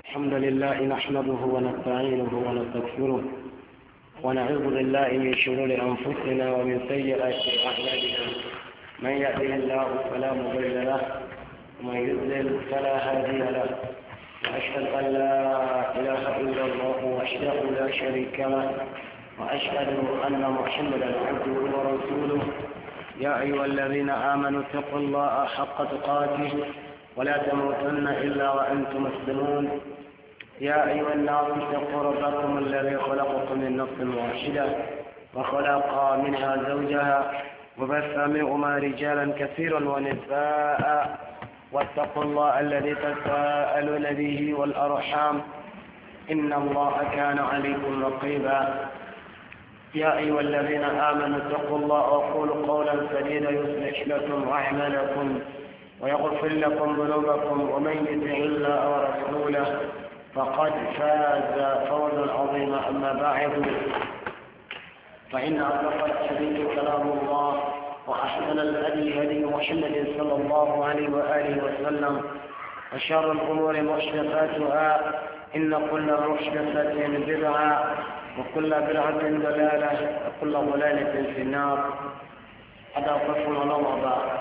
الحمد لله نحمده ونستعينه ونستغفره ونعوذ بالله من شرور أنفسنا ومن سيئات أعمالنا. من يهده الله فلا مضل له ومن يضلل فلا هادي له، وأشهد أن لا إله إلا الله وحده لا شريك له، وأشهد أن محمدا عبده ورسوله. يا أيها الذين آمنوا اتقوا الله حق تقاته ولا تموتن إلا وأنتم مسلمون. يا أيها الناس اتقوا ربكم الذي خلقكم من نفس واحدة وخلق منها زوجها وبث منهما رجالا كثيرا ونساء، واتقوا الله الذي تساءلون به والأرحام إن الله كان عليكم رقيبا. يا أيها الذين آمنوا اتقوا الله وقولوا قولا سديدا يصلح لكم أعمالكم ويغفر لكم ذنوبكم، ومن يطع الله ورسوله فقد فاز فوزا عظيما. أما بعد، فإن أصدق الحديث كلام الله، وأحسن الهدي هدي محمد صلى الله عليه وآله وسلم، وشر الأمور محدثاتها، إن كل محدثة بدعة وكل بدعة ضلالة وكل ضلالة في النار. هذا قسم الله وبعد.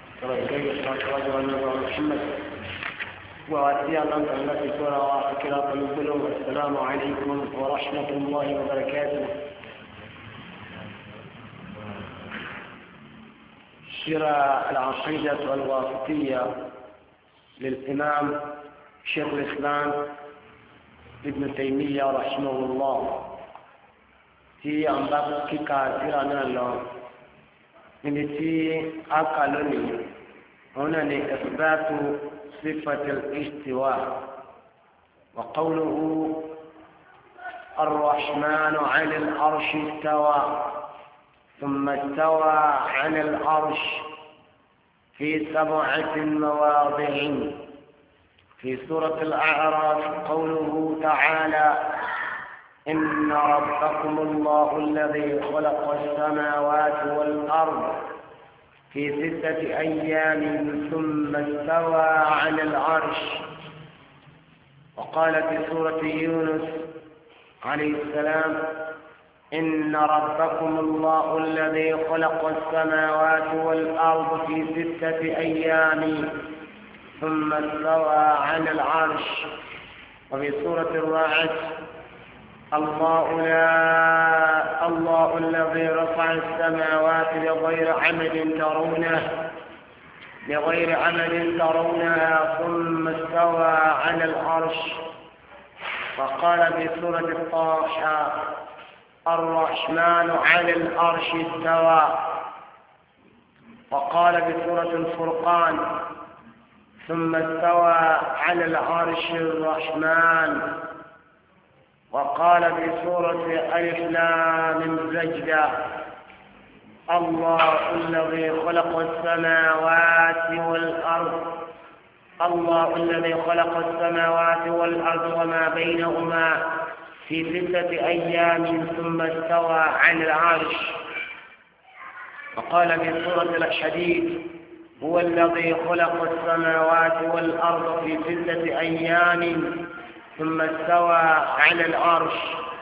محمد وأتي الله التي سورة وأكرا قلوبهم. السلام عليكم ورحمة الله وبركاته. شرع العقيدة الواسطية للإمام شيخ الإسلام ابن تيمية رحمه الله، في أنباب كثيرة له من التي أقلني هنا لإثبات صفة الاستواء، وقوله الرحمن على العرش استوى، ثم استوى على العرش في 7 مواضع. في سورة الأعراف قوله تعالى إن ربكم الله الذي خلق السماوات والأرض في 6 أيام ثم استوى على العرش. وقال في سورة يونس عليه السلام إن ربكم الله الذي خلق السماوات والأرض في 6 أيام ثم استوى على العرش. وفي سورة الرعد الله الذي رفع السماوات بغير عمد ترونها ثم استوى على العرش. وقال في سورة الطه الرحمن على العرش استوى. وقال في سورة الفرقان ثم استوى على العرش الرحمن. وقال في سورة ألف لام سجدة الله الذي خلق السماوات والأرض وما بينهما في 6 أيام ثم استوى على العرش. وقال في سورة الحديد هو الذي خلق السماوات والأرض في 6 أيام ثم استوى على العرش.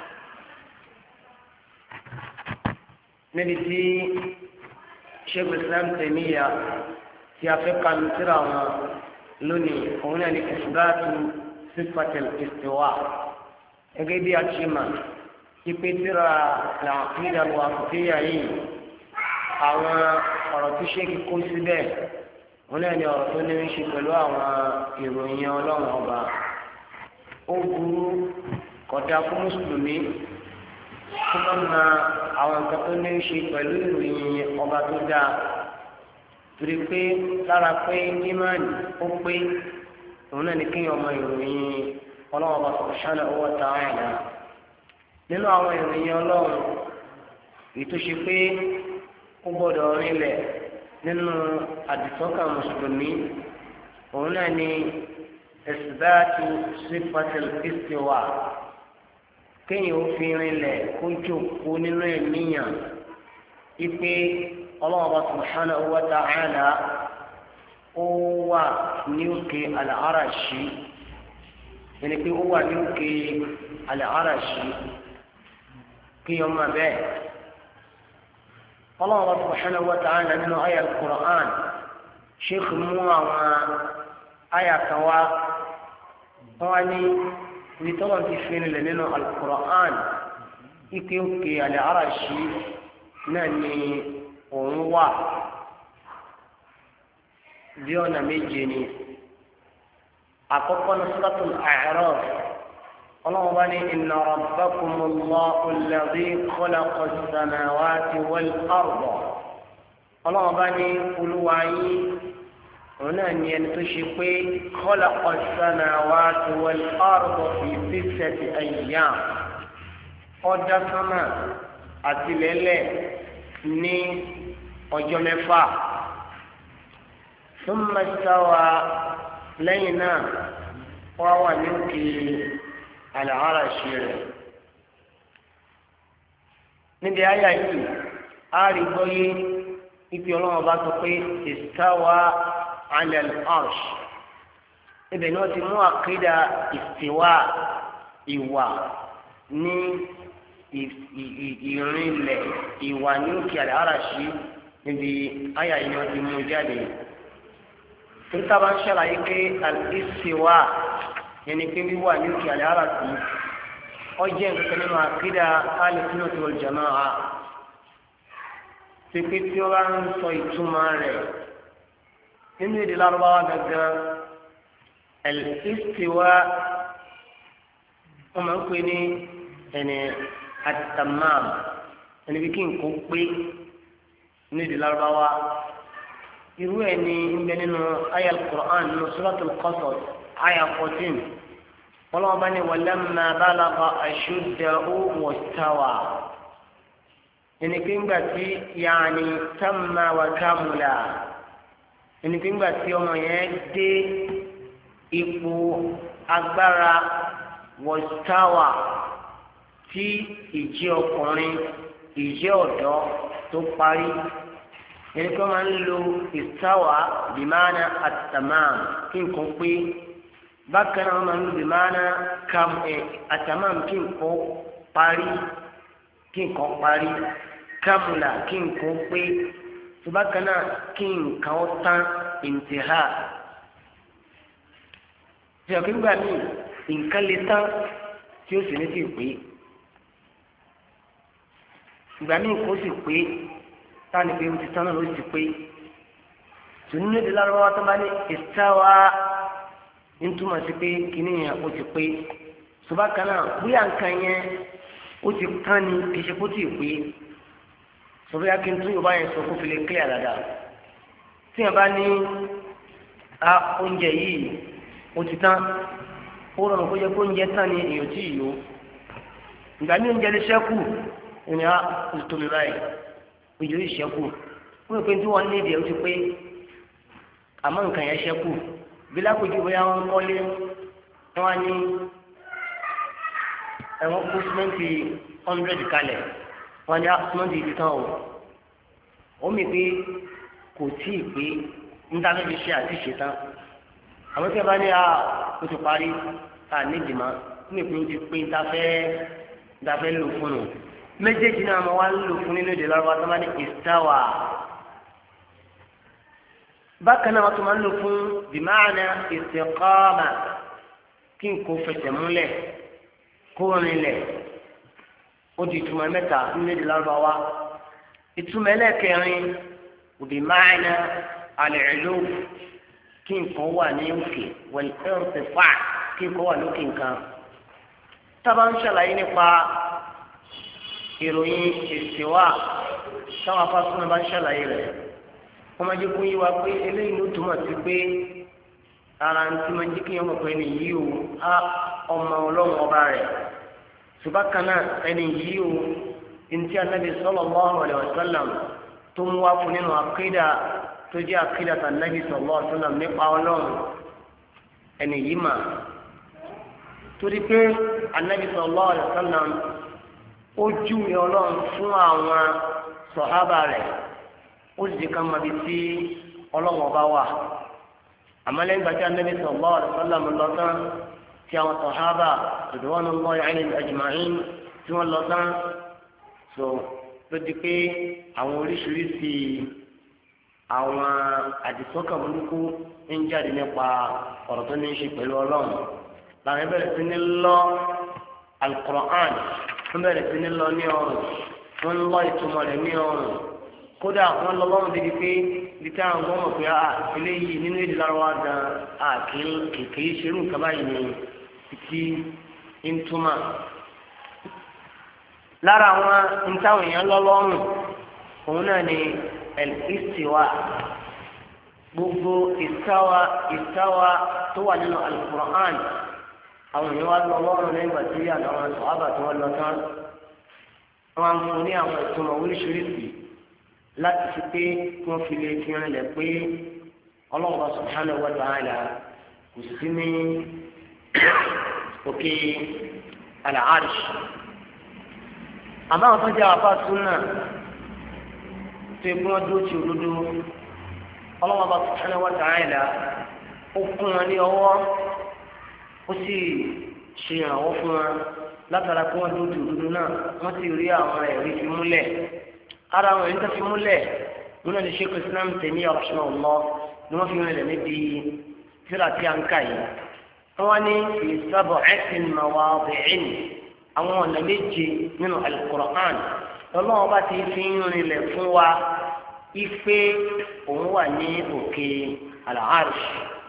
نبتي شيخ الإسلام تيمية في أفريقيا ترى لوني هنا لإثبات صفة الاستواء. أجيب يا شيما يبترى العقيدة الواسطية هي أو أرتشي كوسبة هنا يرتوني شكلوا ويروني ولون أبا. Ó burú kódà fún mùsùlùmí kó má ma àwọn nǹkan tó ní í ṣe pẹ̀lú ìròyìn ọba tó dáa, torí pé lára pé ìmánì ó pé òun náà ní kéèyàn mọ ìròyìn ọlọ́run ọba subhanahu wa ta'ala. Nínú àwọn ìròyìn ọlọ́run èyí tó ṣe pé ó gbọ́dọ̀ rinlẹ̀ nínú àdìsọ́kàn mùsùlùmí òun náà ní إثبات صفة الاستواء. كي يوفين له كنتو كونين المية إذا الله سبحانه وتعالى هو نيوكي العرش ẹni pé ó wà ní òkè al-Arashi kí ọmọ bẹ́ẹ̀. Allah subhanahu wa ta'ala nínú àyà al-Qur'an sheikh mú àwọn àyà kan wá wọ́n wá ní ibi tọ́lọ̀ ti fi nílẹ̀ nínú al-Qur'an ike òkè al-Arashi náà ni òun wà bí ọ̀nà méje ni. àkọ́kọ́ ní suratul A'raf ọlọ́run bá ní inna rabbakumullahu alladhi khalaqa as-samawati wal-arda ọlọ́run bá ní olúwa yín òun náà ní ẹni tó ṣe pé khalaqa as-samawati wal-arda fi sittati ayyam ó dá sánmà àti lẹ́lẹ̀ ní ọjọ́ mẹ́fà thumma istawa lẹ́yìn náà wọ́n wà ní òkè al-Arashi rẹ̀. níbi àyà yìí a rí gbọ́yé ipi ọlọ́run bá sọ pé istawa ala al-arsh ibẹ̀ ni wọ́n ti mú àkídà istiwa ìwà ní ìrìnlẹ̀ ìwà ní òkè al-Arashi níbi àyà yìí wọ́n ti mú jáde. níta bá ń ṣàlàyé pé al-istiwa yẹni pé wíwà ní òkè al-Arashi ó jẹ́ nǹkan nínú àkídà al-sunnah wal jamā'ah pípé tí ó bá ń sọ ìtumọ̀ rẹ̀ nínú èdè Lárúbáwá gangan al-istiwa wọ́n máa ń pè ní ẹni at-tammām ẹni bí kí nǹkan pé nínú èdè Lárúbáwá. irú ẹ̀ ní ìgbẹ́ nínú àyá al-Qur'an nínú suratul Qasas àyá 14 wọ́n bá ní walamma balagha ashuddahu wastawa ẹni pé ńgbà tí yaani tamma wa kamula ẹni pé ńgbà tí ọmọ yẹn dé ipò agbára wastawa tí ìjẹ́ ọkùnrin ìjẹ́ ọ̀dọ́ tó parí. ẹni kí wọ́n máa ń lo istawa bimana at-tamam kí nǹkan pé bákan náà wọ́n máa ń lo bimana at-tamam kí nǹkan parí kamula kí nǹkan pé tó bákan náà kí nǹkan tán intiha. ṣe ọ̀kí gbà mí nǹkan lè tán tí ó sì ní sí pé ìgbà míì kó sì pé táni pé o ti tán náà ló ti pé tòun ní èdè Lárúbáwá tó bá ní istawa ń túmọ̀ sí pé kìíní yẹn ó ti pé ṣùgbọ́n kan náà bóyá nǹkan yẹn ó ti tán ni kì í ṣe kó tì pé ṣùgbọ́n yá kí n tún Yorùbá yẹn sọ kó fi lè clear dáadáa tí yẹn bá ní oúnjẹ yìí ó ti tán ó rọrùn kó jẹ kó oúnjẹ tán ni èèyàn tí ì yó ìgbà ní oúnjẹ lè ṣẹ́kù ìní ó ti tóbi báyìí ojú ìṣẹ́kù wọ́n rò pé tí wọ́n ní èdè ó ti pé àmọ́ nǹkan yẹn ṣẹ́kù bí lápòjú bóyá wọ́n kọ́lé wọ́n á ní ẹ̀wọ̀n kó símẹ́ǹtì 100 kalẹ̀ wọ́n á ní símẹ́ǹtì ibi tán o ó mì pé kò tí ì pé ń dáná fi ṣe àti ṣe tán àmọ́ tí a bá ní ó ti parí nídìí má ó mì pé ó ti pé ń ta fẹ́ lò fún un méjèèjì náà mo wá ń lò fún nínú èdè Lárúbáwá tó máa ní istawa bákan náà wọ́n tó máa ń lò fún bimaana istiqama kí n kò fẹsẹ̀ múlẹ̀ kó rinlẹ̀ ó di ìtumọ̀ mẹ́ta nínú èdè Lárúbáwá ìtumọ̀ ẹlẹ́kẹrin bimaana al-ulu kí n kò wà ní òkè wal-irtifa' kí n kò wà lókè nǹkan tábà ń ṣàlàyé nípa ìròyìn ìsìwà táwọn afásúná bá ń ṣàlàyé rẹ̀ wọ́n máa jẹ́ kó yí wa pé eléyìí ló túmọ̀ sí pé ara ń tí máa jẹ́ kí ọmọ pẹ̀lú yìí o á ọmọ ọlọ́run ọba rẹ̀ ṣùgbọ́n kan náà ẹni yìí o ntí Ànábì sallallahu alaihi wasallam tó mú wá fún nínú àkídà tó jẹ́ àkídà tà Ànábì sallallahu alaihi wasallam nípa ọlọ́run ẹni yìí mà torí pé Ànábì sallallahu alaihi wasallam ó júwe ọlọ́run fún àwọn sọ̀hábà rẹ̀ ó sì ká mọ̀ bí tí ọlọ́run ọba wà àmọ́ lẹ́yìn gbàtí Ànábì sallallahu alaihi wasallam lọ tán tí àwọn sàhábà ridwanullahi alayhim ajma'in tí wọ́n lọ tán so ló di pé àwọn oríṣiríṣi àwọn àdìsọ́kàn burúkú ń jáde nípa ọ̀rọ̀ tó ní í ṣe pẹ̀lú ọlọ́run làwọn bẹ̀rẹ̀ sí ní lọ al-Qur'an wọ́n bẹ̀rẹ̀ sí ní lọ ní ọrùn wọ́n lọ ìtumọ̀ rẹ̀ ní ọrùn kódà wọ́n lọ lọ́rùn débi pé ibi tí àwọn gbọ́n mọ̀ pé eléyìí nínú èdè lárúbáwá gan kìí ṣerú nǹkan báyìí ní títí ń túmọ̀ lára àwọn ntáwọn èèyàn lọ lọ́rùn òun náà ni al-istiwa gbogbo ìsáwa tó wà nínú al-Qur'an àwọn èèyàn wá lọ lọ́rùn lẹ́yìn ìgbà tí àwọn sàhábà tí wọ́n lọ tán wọ́n á fún ní àwọn ìtumọ̀ oríṣiríṣi láti fi pé kí wọ́n fi lè fi rìnlẹ̀ pé Ọlọ́hun subhanahu wa ta'ala kò sí ní òkè al-arsh àmọ́ àwọn tó jẹ́ àpá súnà tó yẹ kí wọ́n dúró ti òdodo Ọlọ́hun subhanahu wa ta'ala ó kún wọn ní ọwọ́ ó sì ṣe ìrànwọ́ fún wọn látara kí wọ́n dúró ti òdodo náà wọ́n sì rí àwọn ẹ̀rí fi múlẹ̀ ara àwọn ẹ̀rí tó fi múlẹ̀ wọn náà ní Sheikh Islam Taymiyya rahimahullah ni wọ́n fi rìnlẹ̀ níbi tírà tí a ń kà yìí wọ́n ní fi sab'ati mawadi'in àwọn ọ̀nà méje nínú al-Qur'an lọ́lọ́wọ́ bá ti fi ń rìnlẹ̀ fún wa ife òun wà ní òkè al-arsh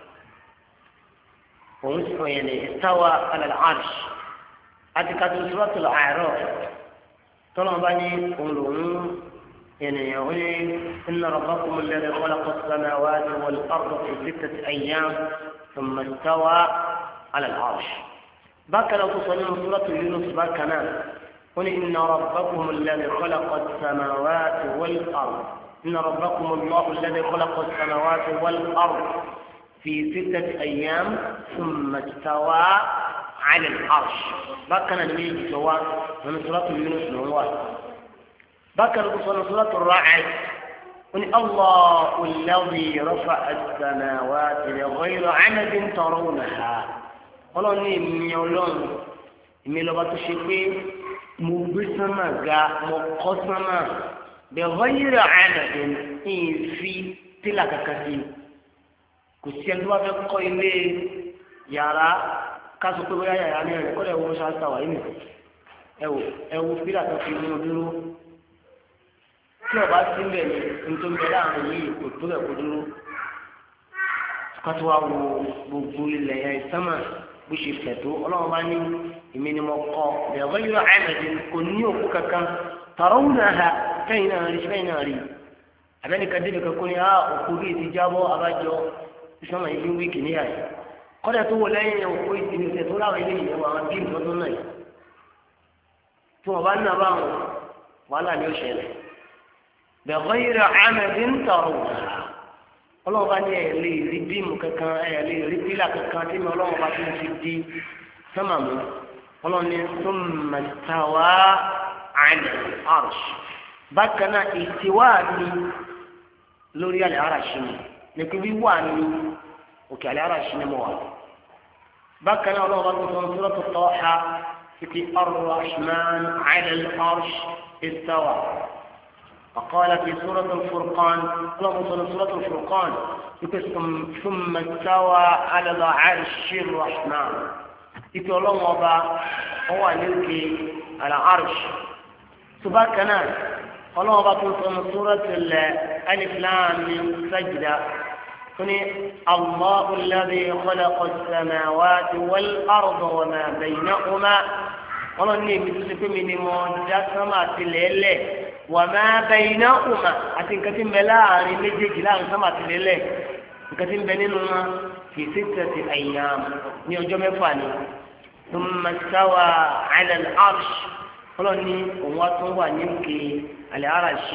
òun sọ yẹn ní istawa ala al-arsh àti kàtó suratul A'raf tọ́lọ́wọ́ bá ní òun lòun يعني إن ربكم الذي خلق السماوات والأرض في 6 أيام ثم استوى على العرش بكى لو تصلي سورة يونس بكنا قل إن ربكم الذي خلق السماوات والأرض إن ربكم الله الذي خلق السماوات والأرض في 6 أيام ثم استوى على العرش بكنا نبي سواء من سورة يونس نواه بكر سورة الرعد قل الله الذي رفع السماوات بغير عمد ترونها قالوا إني ميولون ميلوبا تشكي مبسما غا مقسما بغير عمد في تلك كثير كسيان دوا بقوا إلي يارا كاسو كبيرا يعني كل يوم شاستا وإني أو فيلا تفيدون دلو tí ọba sí ń bẹ̀ ní nítorí bẹ́ẹ̀ láàrin yìí kò tó bẹ̀ kó dúró kátó wá wo gbogbo ilẹ̀ yẹn sánmà bó ṣe fẹ̀ tó ọlọ́run bá ní èmi ni mo kọ́ bẹ̀rẹ̀ yóò àìmọ̀dé kò ní òkú kankan tààrọ̀ ń nà ha kẹ́yìn náà rí kẹ́yìn náà rí abẹ́nìkan débi kankan ní òkú bíi ti jábọ́ abájọ sánmà yìí ní wíìkì níyà yìí kọ́dà tó wọ lẹ́yìn òkú ìtìlẹ́sẹ̀ tó láwọn ilé ìyẹn wọn bí nǹkan tó náà yìí tí wọ́n bá ń nà báwọn wàhálà ni ó ṣẹlẹ̀ بغير عمد ترونها ọlọ́run bá ní ẹ̀ lè rí bíìmù kankan ẹ̀ lè rí pílà kankan tí mi ọlọ́run bá tún fi di sánmà mú ọlọ́run ní thumma istawa ala al-arsh bákan náà ìstiwá ni lórí al-arsh ni ní pé wíwà ní òkè al-arsh ni mo wà bákan náà ọlọ́run bá tún sọ suratu Taha fi ar-rahman ala al-arsh istawa. وقال في سورة الفرقان اللهم صل سورة الفرقان ثم استوى على العرش الرحمن يقول الله وبا هو نلقي على عرش سبحانه الله وبا في سورة الألف لام سجدة الله الذي خلق السماوات والأرض وما بينهما والله إني بتسكت من مجسمات الليل وما بينهما أتنكتم بلا رمجي لا سمعت لله كتم بينهما في 6 أيام نيوجم فاني ثم استوى على العرش قالني واتوا نمكي على العرش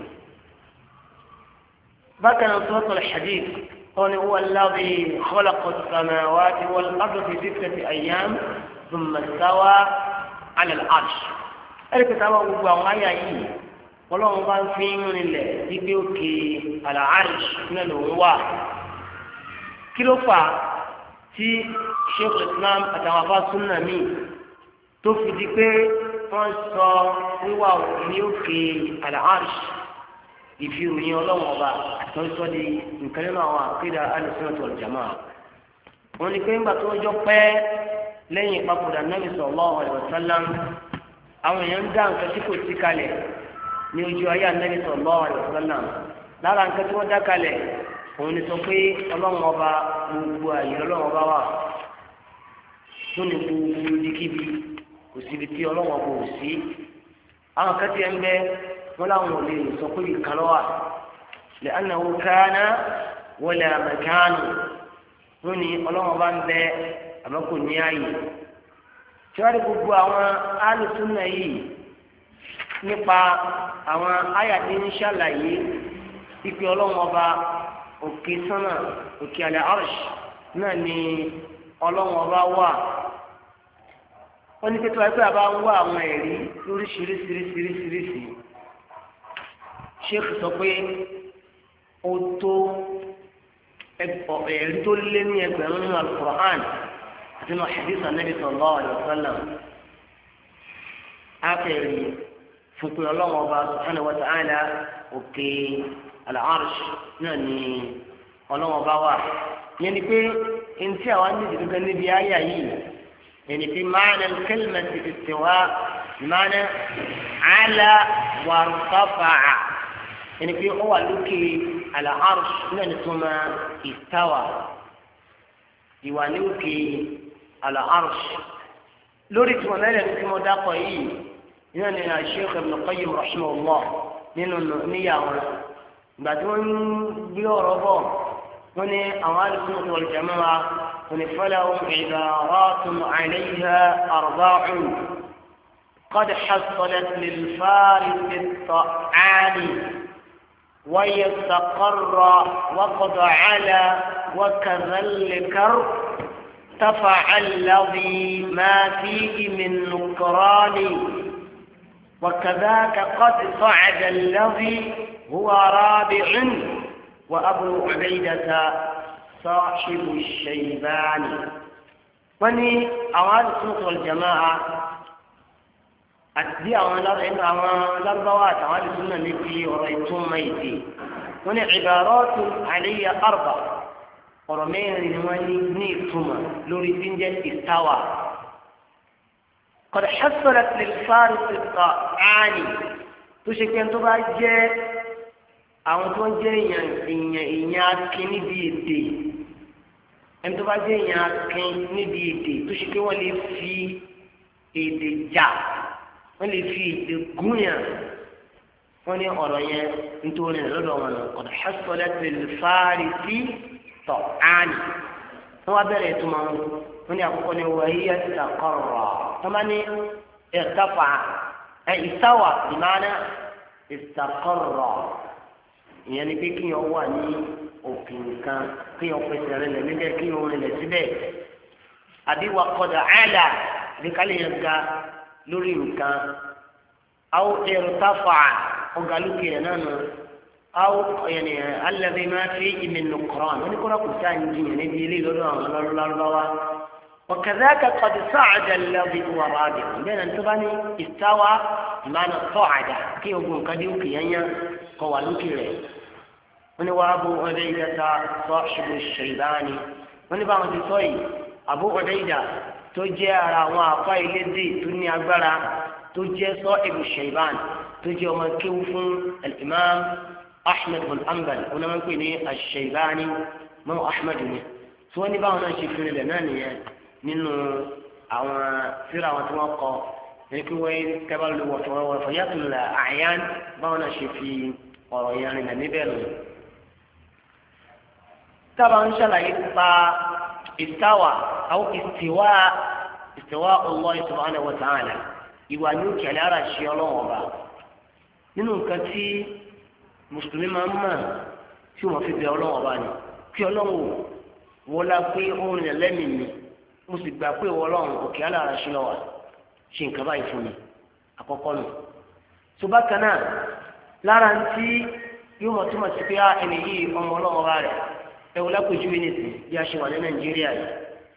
بكى سورة الحديث قال هو الذي خلق السماوات والأرض في 6 أيام ثم استوى على العرش الكتاب هو وعيا ọlọ́run bá ń fi ń rinlẹ̀ wípé òkè al-arsh náà ló ń wà kí ló fà tí sheikh islam àtàwọn afá súnà míì tó fi di pé wọ́n sọ wíwà ní òkè al-arsh ìfìròyìn ọlọ́wọ́n ọba tó sọ di nǹkan nínú àwọn àkídà al-sunnah wal jamaa. wọ́n ní pé ńgbà tó ń jọ pẹ́ lẹ́yìn ìpapòdà Nabi sallallahu alaihi wasallam àwọn èèyàn ń dá nǹkan tí kò sí kalẹ̀ ní ojú ayé Nabi sallallahu alaihi wasallam. lára nǹkan tí wọ́n dá kalẹ̀ òun ni sọ pé ọlọ́wọ́n ọba gbogbo àyè ọlọ́wọ́n ọba wà tó ní gbogbo ibikíbi kò síbi tí ọlọ́wọ́n ọba ò sí. àwọn kan ti ń bẹ wọn làwọn ò lè sọ pé ìkan lọ́wọ́ li'annahu kana wala makanu wọn ni ọlọ́wọ́n bá ń bẹ àmọ́ kò ní ààyè. tí wọ́n rí gbogbo àwọn alùsùnà yìí nípa àwọn àyà tí ń ṣàlàyé ìpè ọlọ́wọ́n ọba òkè sánà òkè àlẹ́ arsh náà ni ọlọ́wọ́n ọba wà. wọ́n ní pẹ́tọ́ ẹgbẹ́ àbá ń wá àwọn ẹ̀rí lóríṣiríṣiríṣiríṣiríṣi. sheikh sọ pé ó tó ẹ̀rí tó lé ní ẹgbẹ̀rún nínú al-Qur'an àti nínú hadith Nabi sallallahu alaihi wasallam. ákẹ́rì fún pé ọlọ́wọ́n ọba subhanahu wa ta'ala òkè al-arsh náà ni ọlọ́wọ́n ọba wà. yẹn ni pé ntí àwọn nídìí gẹ́gẹ́ níbi àyà yìí يعني في معنى الكلمة استواء بمعنى على وارتفع يعني في هو لوكي على عرش من ثم استوى يوالوكي على عرش لوري ثم لا يمكن مداقه يعني الشيخ ابن القيم رحمه الله من النية بعدين بيوربو هنا أوائل السنة والجماعة فلهم عبارات عليها أرباع قد حصلت للفارس الطعان ويستقر وقد علا وكذا الكر تفع الذي ما فيه من نكران وكذاك قد صعد الذي هو رابع وأبو عبيدة صاحب الشيبان. وني أوائل السنة والجماعة أتدي الأربعات أوائل السنة التي ورأيتم ميتي. وني عبارات علي أربع ورمين نيتم لوريدين استوى قد حصلت للفارس الطعاني تشكي أن تبقى àwọn tó ń jẹ́ èèyàn akin níbi èdè ẹni tó bá jẹ́ èèyàn akin níbi èdè tó ṣe pé wọ́n lè fi èdè jà wọ́n lè fi èdè gúnyàn wọ́n ní ọ̀rọ̀ yẹn nítorí lọ́dọ̀ wọn qad hasalat al-farisi ta'ani wọ́n wá bẹ̀rẹ̀ ìtumọ̀ wọn ní àkọ́kọ́ ní wahiya istaqarra tó máa ní irtafa istawa bima'na istaqarra ìyẹn ni pé kí yẹn wà ní òkè nǹkan kí yẹn fẹsẹ̀ rẹ̀ lẹ̀ níbẹ̀ kí yẹn rìn lẹ̀ síbẹ̀ àbí wà kọ́dà àlà bí kálí yẹn ga lórí nǹkan àwọn irtafa ọ̀gá lókè rẹ̀ náà nù àwọn yẹn alladhi ma fi min nuqran wọn ni kọ́ra kò sáà ń jiyàn níbi ilé lọ́dọ̀ àwọn lọ́lọ́lọ́wọ́ وكذاك قد صعد الذي هو رابع بين انتباني استوى بمعنى صعد كي يقول قد يوكي قوالوكي له وني أبو عبيدة صاحب الشيباني وني بعض الصوي أبو عبيدة تجي على وافا الذي تني أكبر تجي صاحب الشيبان تجي ومن كيف الإمام أحمد بن أنبل ونمن كيني الشيباني ما أحمد سواني بعض الشيخين لنانية nínú àwọn síra àwọn tí wọ́n kọ ní kí wọ́n kẹ́bà lè wọ̀fọ̀ yàtọ̀ lè àyàn báwọn náà ṣe fi ọ̀rọ̀ yẹn rìn níbẹ̀ lọ. tábà ń ṣàlàyé pa ìtawà àwọn ìtìwá Allah subhanahu wa ta'ala ìwà ní òkèlè ara ṣe ọlọ́wọ́n ọba nínú nǹkan tí mùsùlùmí máa ń mọ̀ tí wọ́n fi bẹ ọlọ́wọ́n ọba ni kí ọlọ́wọ́n wọlá pé ó ń rìn lẹ́mìí mi mo sì gbà pé ìwọ Ọlọ́run òkè alára ṣe lọ wà ṣe nǹkan báyìí fún mi àkọ́kọ́ nù. tó bá kan náà lára ń tí yóò mọ̀ túmọ̀ sí pé ẹni yìí ọmọ Ọlọ́run ọba rẹ̀ ẹ̀wọ̀n lápèjúwe nìsín bí a ṣe wà ní Nàìjíríà yìí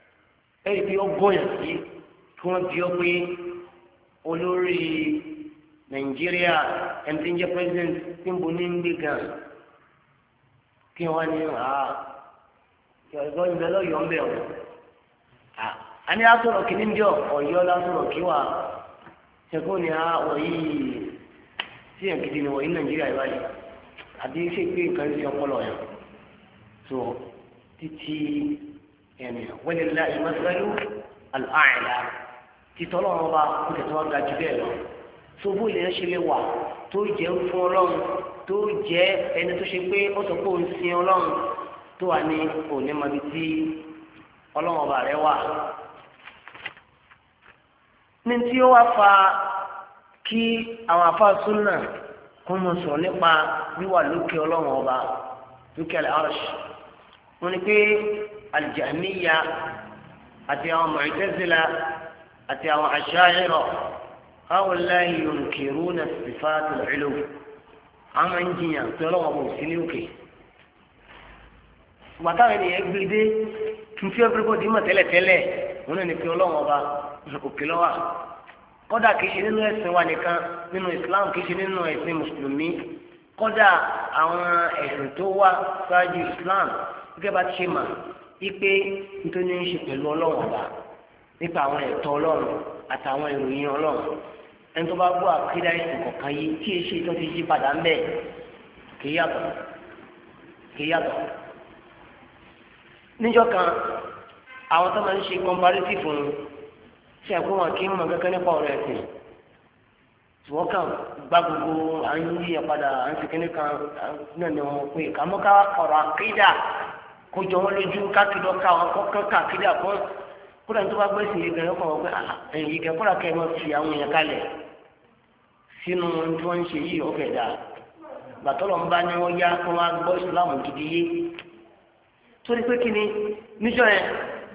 ẹ̀yìn bí ọgọ́yàn sí kí wọ́n bí ọ pé olórí Nàìjíríà ẹni tí ń jẹ́ president tí ń bo ní ń gbé gan kí wọ́n ní ọ̀gbọ́n ìbẹ̀ lọ́yọ̀ọ́ ń bẹ̀ ọ́ a ní asọ̀rọ̀ kìíní ń jọ ọ̀yọ́ lásọ̀rọ̀ kí wà ṣẹ́kọ́ ni wọ̀ yìí sí ẹ̀kìtì ni wọ̀ yìí Nàìjíríà ìbáyìí àbí ṣe pé nǹkan ti ọpọlọ yẹn so títí ẹni wẹ́lẹ́lá ìmọ̀síwájú àlàáìlá títọ́ lọ́wọ́ bá ń tẹ̀sán wọn ga jù bẹ́ẹ̀ lọ so bó lè ṣe lè wà tó jẹ́ fún Ọlọ́run tó jẹ́ ẹni tó ṣe pé ó sọ pé òun sin Ọlọ́run tó wà ní òní mọbi tí Ọlọ́run ọba rẹ̀ wà ní tí ó wá fa kí àwọn afáàsùn náà kó mọ sọ̀rọ̀ nípa wíwà lókè Ọlọ́run ọba lókè al-arsh wọn ni pé al-Jahmiyya àti àwọn Mu'tazila àti àwọn Asha'ira haula'i yunkiruna sifat al-'ulu àwọn máa ń jiyàn pé Ọlọ́run ọba ò sí ní òkè gbàtà ènìyàn gbé dé tuntun everybody mọ̀ tẹ́lẹ̀tẹ́lẹ̀ wọn náà ni pé Ọlọ́run ọba òkè ló wà kódà kìí ṣe nínú ẹ̀sìn wa nìkan nínú Islam kìí ṣe nínú ẹ̀sìn mùsùlùmí kódà àwọn ẹ̀sìn tó wá ṣáájú Islam gẹ́gẹ́ bá ti ṣe mà wípé nítorí ní í ṣe pẹ̀lú Ọlọ́run ọba nípa àwọn ẹ̀tọ́ Ọlọ́run àtàwọn ìròyìn Ọlọ́run ẹni tó bá gbọ́ àkídá ìsìn kọ̀ọ̀kan yìí tí èṣe tó ti yí padà ń bẹ̀ kìí yàtọ̀ níjọ́ kan àwọn tó máa ń ṣe comparative fún un tí a kó wọn kí n mọ kankan nípa ọ̀rọ̀ ẹ̀sìn wọ́n kàn gbá gbogbo à ń yí padà à ń fi kíní kan náà ni wọ́n pè kàmọ́ ká ọ̀rọ̀ àkídà kó jọ wọ́n lójú kákìdọ́ ká wọn kọ́kọ́ kákìdà kan kódà tó bá gbé sí yìí gan ọkọ̀ wọn pé ẹ̀yìn yìí gan kódà kẹ́ ẹ máa fi àwọn èèyàn kalẹ̀ sínú tí wọ́n ń ṣe yìí ọ̀fẹ́ dà gbàtọ́lọ̀ ń bá ní wọ́n yá kó wọ́n gbọ́ ìsìlámù gidi yé torí pé kíni níjọ́ yẹn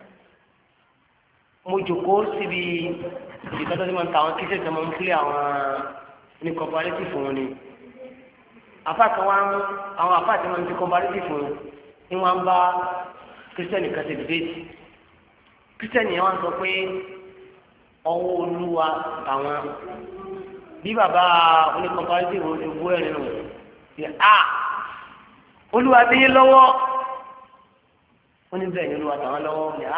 mo jòkó síbi ìdíkàtọ́ tí mo ń ta àwọn kíṣẹ́ tí mo ń kílẹ̀ àwọn ní cooperative fún wọn ni afa kan wá àwọn afa tí mo ń ti cooperative fún ni wọ́n bá kírísítẹ́nì kan ṣe debate kírísítẹ́nì yẹn wọ́n sọ pé ọwọ́ Olúwa àwọn bí bàbá oní cooperative ti bú ẹ̀rín nù ṣe Olúwa ti yé lọ́wọ́ wọ́n ní bẹ́ẹ̀ ni Olúwa tàwọn lọ́wọ́ ni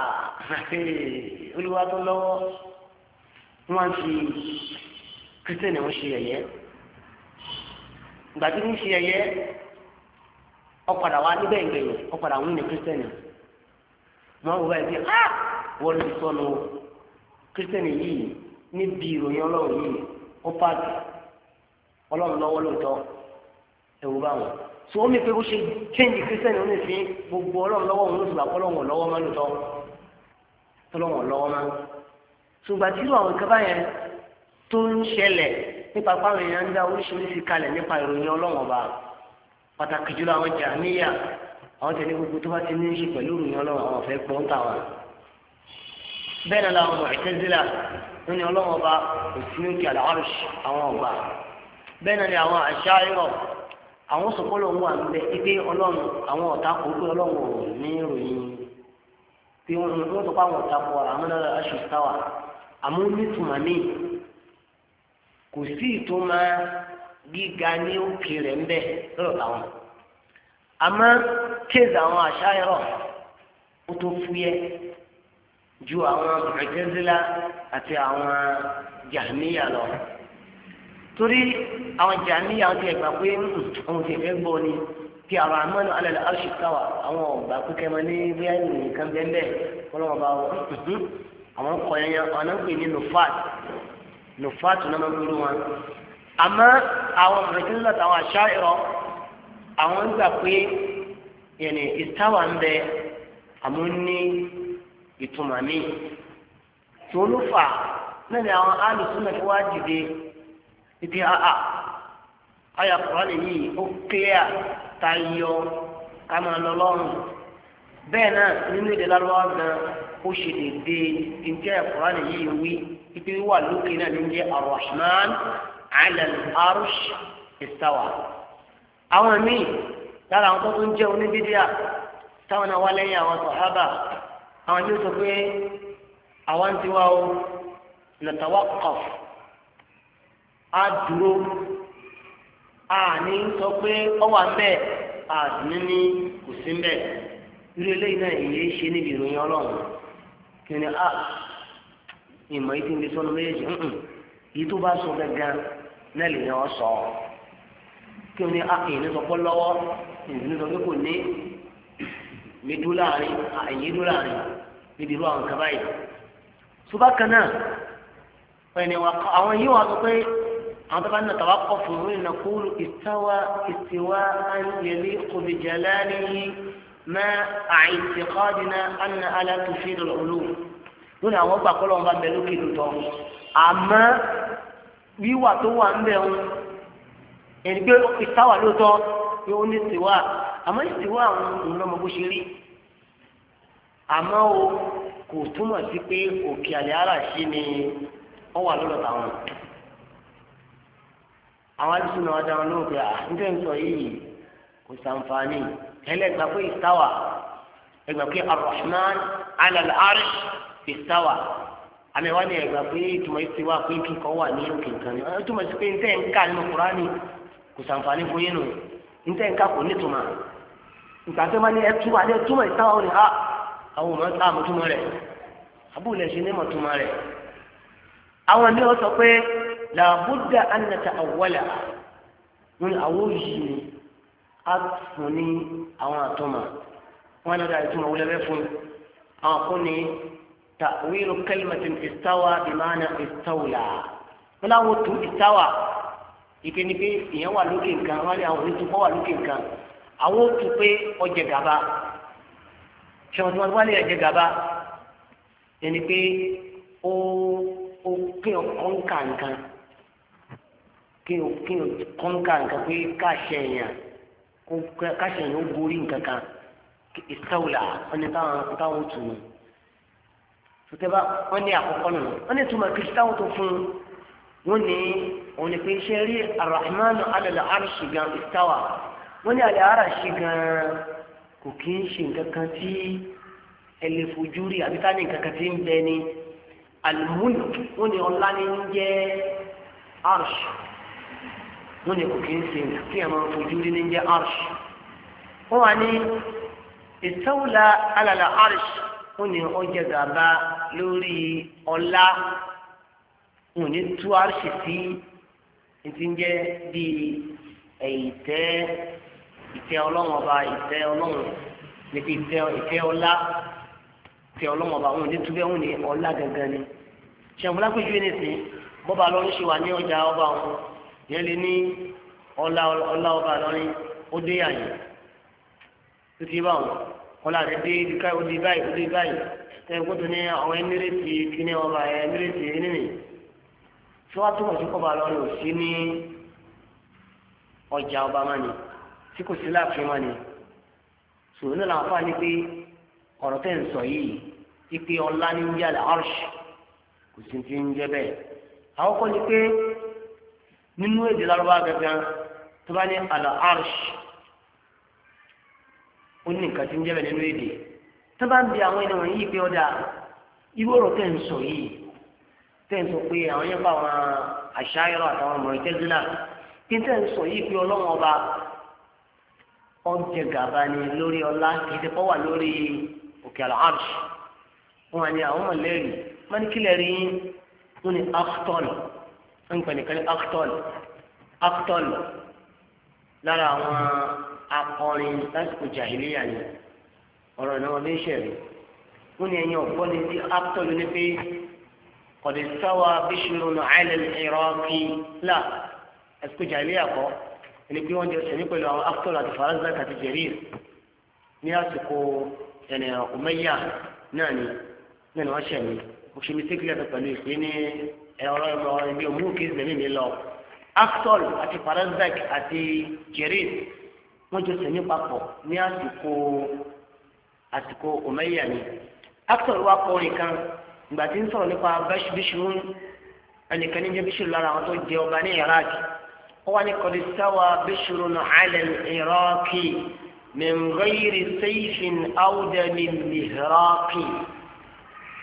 Olúwa tó lọ́wọ́ wọ́n fi kírísítẹ́nì wọ́n ṣe ẹ̀yẹ́ ìgbà tí wọ́n ṣe ẹ̀yẹ́ ọ̀padà wa níbẹ̀ ìgbẹ̀yìn ọ̀padà wọn ní kírísítẹ́nì wọ́n wọ báyìí pé wọ́n lè sọnù kírísítẹ́nì yìí níbi ìròyìn Ọlọ́run yìí ó pààkì Ọlọ́run lọ́wọ́ lóòótọ́ ẹ̀wù báwọn so omi pé bó ṣe change kírísítẹ́nì oní sí gbogbo Ọlọ́run lọ́wọ́ òun ló ti gbà kọ́ lọ́wọ́ lọ́wọ́ máa lóòótọ́ tọ́lọ́wọ́ lọ́wọ́ máa ṣùgbọ́n tí irú àwọn ìkẹ́bá yẹn tó ń ṣẹlẹ̀ nípa pàrọ̀ èèyàn ń dá oríṣiríṣi kalẹ̀ nípa ìròyìn Ọlọ́run ọba pàtàkì jùlọ àwọn Jàmíyà àwọn tẹ̀lé gbogbo tó bá ti ní í ṣe pẹ̀lú ìròyìn Ọlọ́run àwọn ọ̀fẹ́ gbọ́n tàwọn. bẹ́ẹ̀ náà làwọn Mu'tazila wọn ni Ọlọ́run ọba kò sí ní òkè al-Arsh àwọn ọba bẹ́ẹ̀ náà ni àwọn Asha'ira àwọn sọ̀kọ́lọ̀ ń wà níbẹ̀ ipe Ọlọ́run àwọn ọ̀tá kò pé Ọlọ́run ò ní ìròyìn pé wọ́n sọ pé àwọn ọ̀tá kò wà àmọ́ náà aṣọ ìtawà àmọ́ onítùmọ̀ míì kò sí ìtumọ̀ gíga ní òkè rẹ̀ ń bẹ̀ lọ́dọ̀ táwọn àmọ́ kéèzì àwọn Asha'ira ó tó fúyẹ́ ju àwọn Mu'tazila àti àwọn Jahmiyya lọ torí àwọn Jahmiyya àwọn ti ẹ̀gbà pé àwọn ti ẹ̀fẹ́ gbọ́ ni kí Ar-Rahmanu 'ala al-'arshi istawa àwọn ọ̀gbà pípẹ́ mọ́ ní bí ẹni nìkan bẹ́ẹ̀ kọ́lọ́mọba àwọn kọ̀ọ̀yàn àwọn náà ń pè ní nufat náà máa ń gbúrú wọn àmọ́ àwọn Mu'tazila àtàwọn Asha'ira àwọn ń gbà pé yẹnì istawa ń bẹ àmọ́ ní ìtumọ̀ mi tó ló fà náà ni àwọn alùsùnà tí wàá dìde ìdí àyà Kùránì yìí ó clear tayọ ká máa lọ lọ́rùn bẹ́ẹ̀ náà nínú èdè lárúbáwá gan ó ṣe dédé ìjẹ́ Kùránì yìí wí ipe wà lókè náà ní jẹ́ Ar-Rahman 'ala al-'arsh istawa àwọn míì lára àwọn tó ń jẹ́ oníbídíà táwọn náà wá lẹ́yìn àwọn sàhábà àwọn tí ó sọ pé àwọn ti wá o natawaqqaf á dúró àní sọ pé ọwà ń bẹ àní ní kò sí ń bẹ irú eléyìí náà èyí ṣe níbi ìròyìn ọlọ́run kí ni ìmọ̀ yìí ti ń lè sọ́nù méjèèjì yìí tó bá sọ gẹ́gẹ́ náà lè yàn ọ́ sọ kí ni èyí ní sọ pé lọ́wọ́ èyí ní sọ pé kò ní mi dúró láàrin àyè dúró láàrin níbi irú àwọn kaba yìí ṣùgbọ́n kan náà ẹni wà àwọn yìí wà sọ pé àwọn tó bá nà tàwa kọ fún mi nà kúrú ìstiwa yaliqu bi jalalihi ma i'tiqadina anna ala tufidu al-ulum lónìí àwọn gbà kọ́lọ́ wọn bá bẹ lókè lóòótọ́ àmọ́ wíwà tó wà ń bẹ̀ wọn ẹni pé ìstawa lóòótọ́ pé ó ní ìstiwa àmọ́ ìstiwa àwọn òun náà mọ bó ṣe rí àmọ́ o kò túmọ̀ sí pé òkè àlẹ́ ara ṣí ni wọ́n wà lọ́dọ̀ táwọn àwọn àdúgbò náà wá dáhùn lóhùn pé nítorí sọ yìí kò sàǹfààní ẹlẹ́gbàá pé ìstawa ẹgbàá pé ar-Rahman ala al-arsh ìstawa àmì wá ní ẹgbàá pé ìtumọ̀ ìstiwa pé kíkọ́ wà ní òkè nǹkan ni ó túmọ̀ sí pé nítorí nǹka nínú Kùránì kò sàǹfààní fún yín nù nítorí nǹka kò nítumọ̀ nígbà tó máa ní ẹtúmọ̀ ìstawa ó ní àwọn ọmọ ẹ̀ka àmọ̀túmọ̀ rẹ̀ abúlé ṣe ní mọ̀túmọ̀ rẹ̀ àwọn ẹ̀mí ọ sọ pé làbúdà ànàtà àwọlà wọn àwọn òyìí ni a fún ní àwọn àtọ́mà wọn náà dáa ìtumọ̀ wọlé bẹ́ẹ̀ fún àwọn fún ní ta'wilu kalimatin istawa bimana istawla wọn láwọn tó istawa ike ni pé ìyẹn wà lókè nǹkan wọn ní àwọn onítúkọ́ wà lókè nǹkan àwọn ó tún pé ọjẹ gàba ṣèwọ́n tí wọ́n wá lè ẹ̀jẹ̀ gàba ẹni pé ó kí o kọ́ńkà nǹkan kí o kọ́ńkà nǹkan pé káṣẹ èèyàn ó borí nǹkan kan ìsáwùlà wọ́n ní táwọn tù ú sọtẹ́bá wọ́n ní àkọ́kọ́ nù wọ́n ní túmọ̀ kí táwọn tó fún wọ́n ní òun ní pé iṣẹ́ rí arahmanu alẹ́ arṣì gan ìsáwà wọ́n ní alẹ́ arṣì gan kò kí ń ṣe nǹkan kan tí ẹ lè fojú rí àbí ká ní nǹkan kan tí ń bẹ ní al-mulk wọ́n ní ọlá ní ń jẹ́ arsh wọ́n ní kò kí ń ṣe nǹkan tí ẹ máa fojú rí ní ń jẹ́ arsh wọ́n wà ní istawla ala al-arsh wọ́n ní ọjà gàba lórí ọlá wọ́n ní tú arsh sí ti ń jẹ́ bíi ìtẹ́ ọlọ́run ọba ìtẹ́ ọlọ́run níbi ìtẹ́ ọlá ìtẹ́ ọlọ́run ọba wọn ò ní túbẹ̀ wọn ní ọlá gangan ni ṣàmúlá péjú ní sìn bọ́ba lọ́run ṣe wà ní ọjà ọba wọn yẹn lè ní ọlá ọba lọ́rin ó dé àyè tó ti bá wọn ọlá rẹ dé ibi káyọ̀ ó dé báyìí tẹ́lẹ̀ kó tó ní àwọn ẹmírẹ́tì kíní ọba ẹmírẹ́tì nínú tí wọ́n túbọ̀ sí kọ́ba lọ́run ò sí ní ọjà ọba máa ní tí kò sí láàfin wọn ni sòwò náà làwọn afáàní pé ọ̀rọ̀ tẹ̀ ń sọ yìí ipe ọlá ní ń jẹ́ àlẹ́ arsh kò sí ti ń jẹ́ bẹ́ẹ̀ àwọn kọ́ ni pé nínú èdè lárúbá gẹ́gẹ́ tó bá ní àlẹ́ arsh ó ní nǹkan tí ń jẹ́ bẹ́ẹ̀ nínú èdè tó bá ń bi àwọn ènìyàn wọ̀nyí pé ọ̀dà irú ọ̀rọ̀ tẹ̀ ń sọ yìí tẹ̀ ń sọ pé àwọn yẹn bá àwọn àṣàyọ̀rọ̀ àtàwọn Mu'tazila kí n tẹ̀ ń sọ yìí pé ọlọ́wọ́n ọba ọjẹ gàba ni lórí ọlá kìí ṣe kọ́ wà lórí òkè al-arsh wọn ni àwọn mọ̀lẹ́rì wọn ni kílẹ̀ rí wọn ni aktol wọn ni pẹ̀lú kẹ́lẹ́ aktol lára àwọn akọrin lásìkò jahiliya ni ọ̀rọ̀ náà wọn bí ń ṣẹ̀rí wọn ni ẹ̀yin ọ̀pọ̀ ni tí aktol ní pé qad istawa Bishrun ala al-Iraqi là lásìkò jahiliya kọ́ ẹni pé wọ́n jẹ́ sẹ́ni pẹ̀lú àwọn actor àti Farazdak àti Jarir ní àsìkò ẹ̀nì Umayya náà ni wọ́n ṣẹ̀mí mo ṣe mi sí kílẹ̀ pẹ̀lú ìpín ní ẹ̀rọ ibi òmùú kí ìsẹ̀mí mi lọ actor àti Farazdak àti Jarir wọ́n jẹ́ sẹ́ni papọ̀ ní àsìkò Umayya ni actor wa kọrin kan ìgbà tí ń sọ̀rọ̀ nípa Bishrun ẹnìkan ní jẹ́ Bishrun lára àwọn tó jẹ ọba ní Iraq وأن قد استوى بشر على العراق من غير سيف أو دم مهراق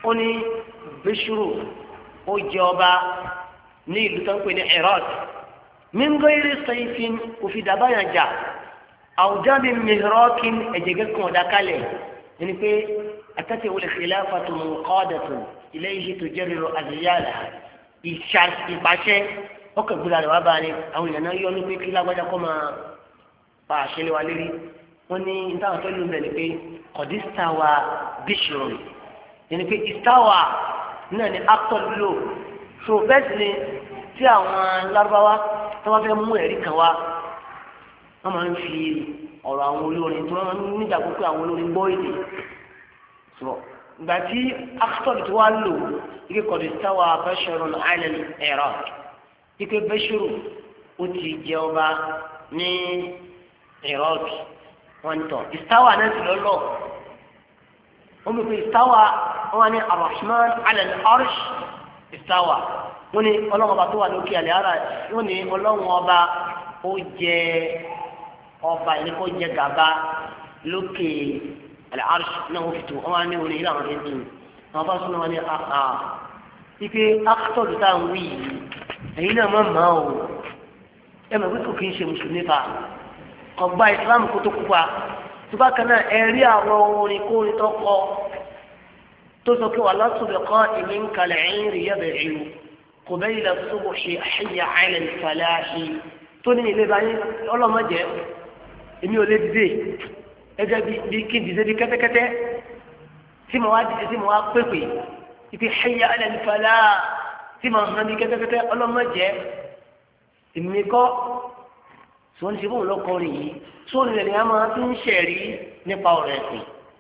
ó ní Bishru ó jẹ ọba ní ìlú tó ń pè ní Iraq min ghayri sayfin kò fi dàbáyàn jà àwùjáde mihrakin ẹ̀jẹ̀gẹ́ kan ọ̀dà kalẹ̀ ẹni pé atati wal khilafatu munqadatun ilayhi tujarriru azyala ìpàṣẹ ọkọ̀ ìgbìlá rẹ̀ wá bá ní àwọn èèyàn náà yọ ní pé kí lágbájá kọ́ máa pa àṣẹlẹ̀ wa lérí wọ́n ní ìtàwọn tó lù bẹ̀ ni pé qadistawa Bishrun ẹni pé istawa náà ni actor lò so bẹ́ẹ̀ sì ni tí àwọn lárúbáwá tó wá fẹ́ mú ẹ̀rí kan wá wọ́n máa ń fi ọ̀rọ̀ àwọn olórin tó wọ́n nígbà púpọ̀ àwọn olórin gbọ́ èdè so ìgbà tí actor tó wá lò ike qadistawa Bishrun ala al-Iraq ike Bishru ó ti jẹ ọba ní Iraq wọn tọ istawa náà ti lọ́lọ́ wọ́n mú pé istawa wọ́n ní Ar-Rahman ala al-Arsh istawa wọ́n ní ọlọ́run ọba tó wà lókè àlẹ́ ara wọ́n ní ọlọ́run ọba ó jẹ ọba yìí kó jẹ gàba lókè al-Arsh náà wọ́n fi tó wọ́n ní orí ìlànà rẹ̀ dùn àwọn bá sọ wọn ní àhà ike akitọ́ọ̀dù tá à ń wí yìí ẹ̀yin náà má máa o ẹ mọ̀ pé kò kí ń ṣe mùsùlùmí fa ọgbà ìsìlámù kó tó kópa tó bá kan náà ẹ rí àwọn orin kórin tó kọ tó sọ pé wàhálà sọ̀bẹ̀ kọ́ ìmí ń kalẹ̀ ẹ̀yìn rí yẹ̀bẹ̀ ẹ̀yìn kò bẹ́ẹ̀ ilẹ̀ sọ́bọ̀ ṣe àṣeyà àìlẹ̀ ìfàlàṣì tó ní ilé báyìí ọlọ́mọdé èmi ò lè dìde ẹgẹ́ bí kí n dìde bí kẹ́tẹ́kẹ́tẹ́ tí mo wá dìde tí mo wá pépè ìfi àṣeyà àìlẹ̀ ìfàlàṣì tí mo hàn ní kẹ́tẹ́kẹ́tẹ́ ọlọ́mọdé èmi kọ́ sọ́ni ṣe fún lọ́kọ́rin yìí sóòrì rẹ̀ ni a máa fi ń ṣẹ̀rí nípa ọ̀rọ̀ ẹ̀sìn.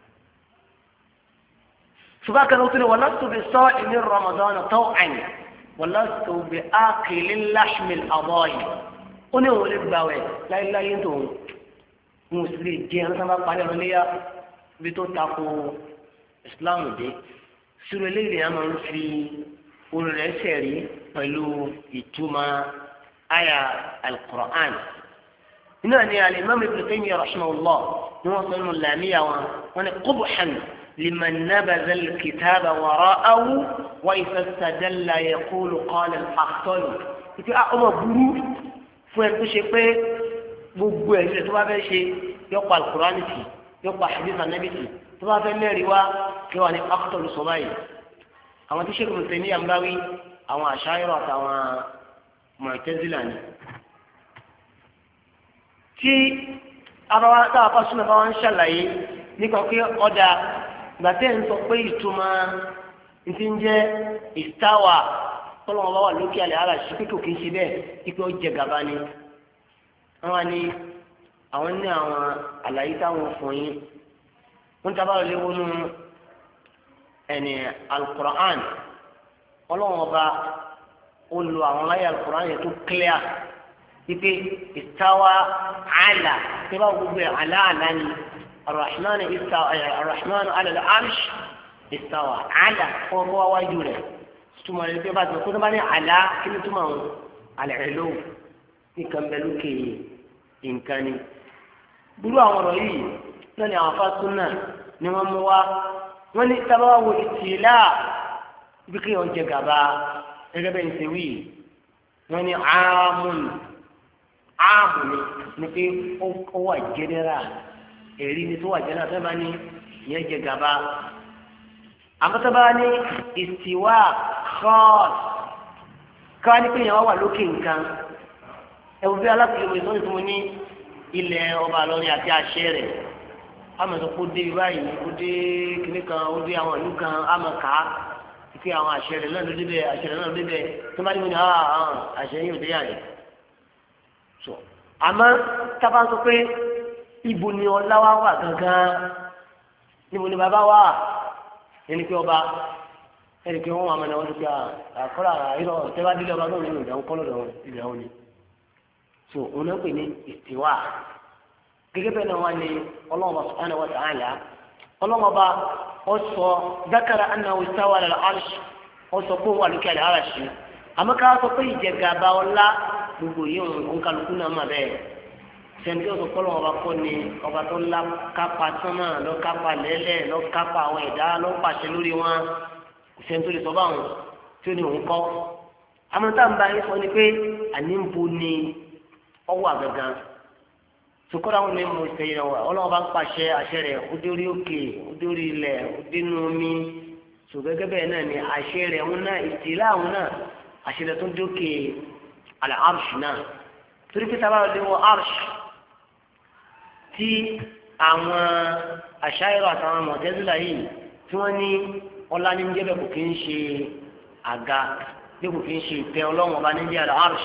ṣùgbọ́n kan tó ní wọ́n lọ́sọ̀ bí sọ ìní Ramadan tó àyìn wọ́n lọ́sọ̀ bí ákìlì láṣmìl àbọ̀yì ó ní òun lè gbàwẹ̀ láyéláyé tó ń sì lè jẹ́ ẹ̀rọ sábà parí ọ̀rọ̀ léyà bí tó tako Islam dé sùrù eléyìí a máa ń fi orin rẹ̀ ṣẹ̀rí pẹ̀lú ìtumọ̀ àyà al-Qur'an. هنا الإمام ابن تيمية رحمه الله نوصل اللامية قبحا لمن نبذ الكتاب وراءه وإذا استدل يقول قال الأخطل ìtí ọmọ burú fún ẹni tó ṣe pé gbogbo ẹ̀ ṣe tó bá fẹ́ ṣe yọpa alukurani sí yọpa hadith anabi sí tó bá fẹ́ mẹ́rin wá kí wọ́n ní akutọ̀lù sọ báyìí àwọn tí sèkùn tẹ̀lé àmbáwí àwọn àṣàyọ̀rọ̀ àtàwọn Mu'tazila ni. tí abawa táwa fásúnà bá wọn ṣàlàyé nípa pé ọ̀dà gbàtẹ́ ń sọ pé ìtumọ̀ ti ń jẹ́ ìstáwà tọ́lọ́wọ́n bá wà lókè àlẹ́ ara ṣe pé kò kí ń ṣe bẹ́ẹ̀ ipò jẹ gàba ni wọ́n ní àwọn ní àwọn àlàyé táwọn fún yín wọ́n tábà lè wọnú ẹni alukur'an ọlọ́wọ́n bá ó lo àwọn ayé alukur'an yẹn tó clear ipe istawa ala tí bá gbogbo ẹ̀ aláàlá ni arrahman istawa arrahman ala al-arsh istawa ala fún ọmọ wájú rẹ̀ túmọ̀ rẹ̀ pé bá ti kó tó bá ní àlá kí ni túmọ̀ àwọn al-ulu nìkan bẹ lókè nǹkan ni. burú àwọn ọ̀rọ̀ yìí náà ni àwọn afásún náà ni wọ́n mú wá wọ́n ní tábà wo ìtìlá bí kí wọ́n jẹ gàba gẹ́gẹ́ bẹ́ẹ̀ ń ṣe wí wọ́n ní ààmù ni pé ó wà jẹ́nẹ́rà èrí ni tó wà jẹ́nẹ́rà tó bá ní ìyẹn jẹ gàba àmọ́tọ́bá ní ìsìwá khas káwá ní pé ìyẹn wá wà lókè nǹkan ẹ̀wù bí alákùnrin mi sọ́ni tó mo ní ilẹ̀ ọba àlọ́rin àti àṣẹ rẹ̀ àmọ̀tọ́ kó dé báyìí kó dé kíní kan ó dé àwọn ìlú kan àmọ̀ká kí àwọn àṣẹ rẹ̀ náà ló débẹ̀ àṣẹ rẹ̀ náà ló débẹ̀ tó bá ní mo ní àṣẹ yìí ò dé yàrá so àmọ́ tábà sọ pé ibo ni ọlá wa wà gangan níbo ni bàbá wà ẹni pé ọba ẹni pé wọn wà mọ náà wọn ti pé àkọlà àìrọ tẹwà délé ọba náà nínú ìdáhùn kọlọ lọ́wọ́ ilẹ̀ wọn ni so òun náà pè ní ìsìwà gẹ́gẹ́ bẹ́ẹ̀ náà wà ní Ọlọ́hun subhanahu wa ta'ala Ọlọ́hun ọba ó sọ dákàrà annahu istawa ala al-arsh ó sọ pé òun wà lókè al-arsh àmọ́ ká sọ pé ìjẹgàba ọlá gbogbo yìí òun kálukú náà mà bẹ́ẹ̀ sẹ́ńtì ọ̀sọ̀ kọ́ lọ́wọ́ ọba kọ́ ni ọba tó ńlá kápá sánmà lọ́ kápá lẹ́lẹ̀ lọ́ kápá àwọn ẹ̀dá lọ́ pàṣẹ lórí wọn kò sẹ́ni tó lè sọ báwọn tí ó ní òun kọ́ amúntà ń bá yín sọ ni pé àníbo ni ọwọ́ àgàgàn sukura wọn ni mo ṣe yẹn wa ọlọ́wọ́ bá ń pàṣẹ àṣẹ rẹ̀ ó dé orí òkè ó dé orí ilẹ̀ ó dé inú omi so gẹ́gẹ́ bẹ́ẹ̀ náà ni àṣẹ rẹ̀ ń náà ìtìlá àwọn náà àṣẹ rẹ̀ tó ń dé òkè àlẹ́ arṣ náà torí pé sábà lè wọ arṣ tí àwọn àṣàyẹ̀rọ àtàwọn mọ̀tẹ́sílà yìí tí wọ́n ní ọlá ní jẹ́bẹ̀ kò kí ń ṣe àga bí kò kí ń ṣe ìtẹ́ ọlọ́wọ́n ọba níbi àlẹ́ arṣ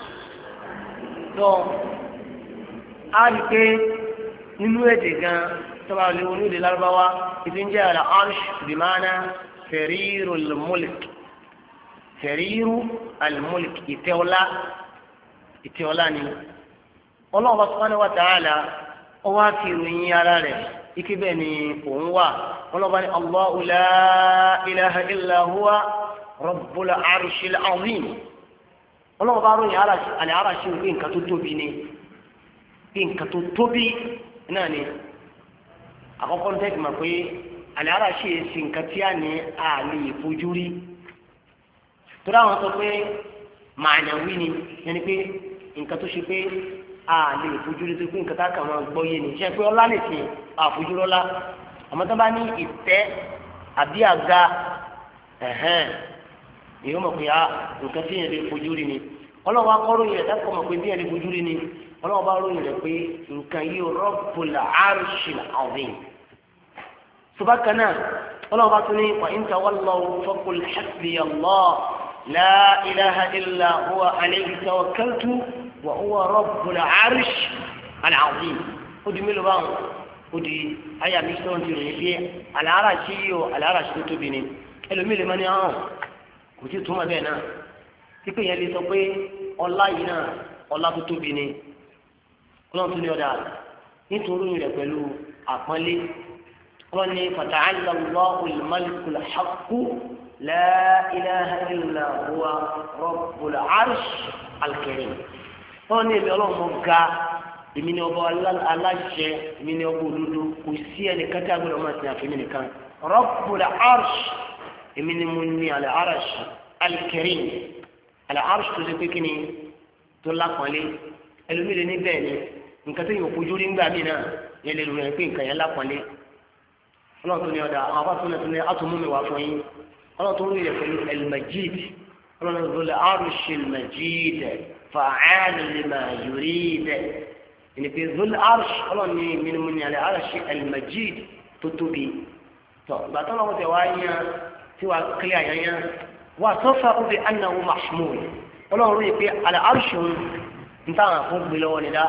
tó a rí pé nínú èdè gan sábà lè wọnú èdè lárúbáwá ìdí ń jẹ́ àlẹ́ arṣ bìmánà fẹ̀ríru al-mulk fẹ̀ríru al-mulk ìtẹ́ ọlá ni ọlọ́wọ́ subhanahu wa ta'ala ó wá fi ìròyìn ara rẹ̀ ike bẹ́ẹ̀ ni òun wà ọlọ́wọ́ ni Allahu la ilaha illa huwa rabbul arshil azim ọlọ́wọ́ bá ròyìn àlẹ́ ara ṣe pé nǹkan tó tóbi ni pé nǹkan tó tóbi náà ni àkọ́kọ́ ní tẹ́kì mọ̀ pé àlẹ́ ara ṣe èsì nǹkan tí a ní àlè ìfojú rí tó dáwọn sọ pé màánàwí ni yẹni pé nǹkan tó ṣe pé àlè ìfojú rí tó pé nǹkan tá a kà máa gbọ́ yé ni ṣe pé ọlá lè fi àfojú rọ́lá àmọ́ tó bá ní ìtẹ́ àbí àga èyí mọ̀ pé nǹkan tí yẹn lè fojú rí ni ọlọ́wọ́ akọ́ròyìn rẹ̀ dákọ̀ mọ̀ pé bí yẹn lè fojú rí ni ọlọ́wọ́ bá ròyìn rẹ̀ pé nǹkan yìí Rabbul Arshil Azim subaka náà ọlọ́wọ́ bá tún ní wa in tawallaw faqul hasbiya Allah la ilaha illa huwa alayhi tawakkaltu wa huwa Rabbul Arshil Azim ó di mélòó báwọn ó di àyà mi sọ́wọ́n ti ròyìn bí al-Arsh yìí o al-Arsh tó tóbi ni ẹlòmíì lè má ní ọ̀hún kò tí túmọ̀ bẹ́ẹ̀ náà pípé yẹn lè sọ pé ọlá yìí náà ọlá tó tóbi ni ọlọ́run tún ní ọ̀dà nítorí rẹ̀ pẹ̀lú àpọ́nlé wọ́n ní fata'ala Allahul malikul haqqu la ilaha illa huwa rabbul arshil karim wọ́n ní èmi ọlọ́run mọ̀ ga èmi ní ọba aláṣẹ èmi ní ọba òdodo kò sí ẹnìkan tí a gbọ́dọ̀ máa ti àfẹ́mi nìkan rabbul arsh èmi ni mo ní al-arsh al-karim al-arsh tó ṣe pé kí ni tó lápọ̀nlé ẹlòmíì ní bẹ́ẹ̀ ni nǹkan tó yàn fojú rí ńgbà mí náà yẹn lè ròyìn pé nǹkan yẹn lápọ̀nlé ọlọ́run tó ní ọ̀dà àwọn afá tó ní àtúmú mi wá fún yín ọlọ́run tó ń rí rẹ̀ pẹ̀lú al-majid ọlọ́run tó lè arsh al-majid fa'al lima yurid ẹni pé zul arsh ọlọ́run ní mímú ní al-arsh al-majid tó tóbi tó gbàtọ́ lọ́wọ́ tẹ̀ wá yán tí wàá kílẹ̀ àyànyá wà sọ́fà ó fi annahu mahmud ọlọ́run rí i pé al-arsh ń táwọn fún gbé lọ́wọ́ nídá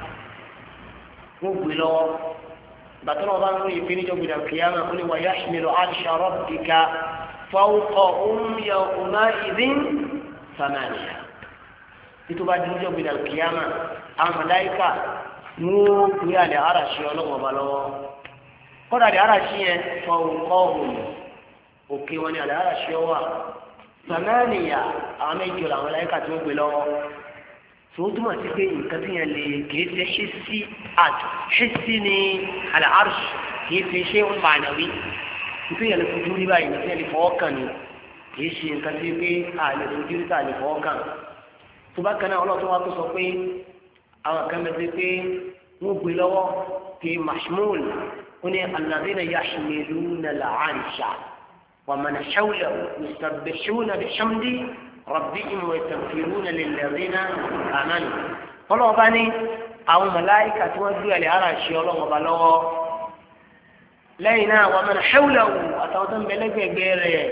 fún gbé lọ́wọ́ bàtà náà bá ń rí i pé níjọ́ gbèdà kìyàmà ó ní wa yahmilu arsha rabbika fawqahum yawma'idhin thamaniya títí bá níjọ́ gbèdà kìyàmà àwọn màláíkà wọ́n gbé àlẹ́ àràṣì ọlọ́wọ́ bá lọ́wọ́ kọ́dà àlẹ́ àràṣì yẹn fawqahum òkè wọn ni àlẹ́ àràṣì ọwà thamaniya àwọn méjì làwọn màláíkà tí wọ́n gbé lọ́wọ́ tó túmọ̀ sí pé nǹkan tí yẹn lè kìí ṣe ṣíṣí ní al-arsh kìí ṣe ṣé ń ma'nawi nítorí yẹn lè fojú rí báyìí nítorí yẹn lè fọwọ́ kàn ní kìí ṣe nǹkan tí pé àlè fojú rí tà lè fọwọ́ kàn tó bá kan náà ọlọ́tún wa tó sọ pé àwọn kan bẹ ti pé wọ́n gbé lọ́wọ́ kì í mashmul ó ní alladhina yahmiluna al-arsha wa man hawlahu yusabbihuna bihamdi rabbihim wa yastaghfiruna lilladhina amanu ọlọ́wọ́ bá ní àwọn màláíkà tí wọ́n gbé àlẹ́ ara ṣe ọlọ́wọ́ bá lọ́wọ́ lẹ́yìn náà wa man hawlahu àtàwọn tó ń bẹ lẹ́gbẹ̀ẹ́gbẹ́ rẹ̀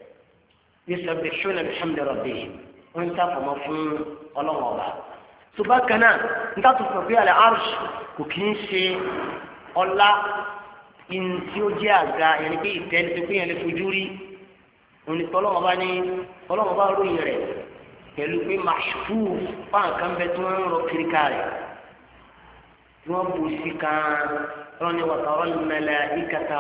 yusabbihuna bihamdi rabbihim wọ́n ń tàfọ̀mọ́ fún ọlọ́wọ́ bá tó bá kan náà ń tàtò sọ pé àlẹ́ arsh kò kí ń ṣe ọlá in tí ó jẹ́ àga yẹn ni pé ìtẹ́ni tó pé yẹn lè fojú rí onítọ́ ọlọ́wọ́ bá ní ọlọ́wọ́ bá ròyìn rẹ̀ pẹ̀lú pé màṣúfù fáwọn kan bẹ tí wọ́n ń rọ kíríkà rẹ̀ tí wọ́n bù sí kan wọ́n ní wàtàrọ́ al-malaikata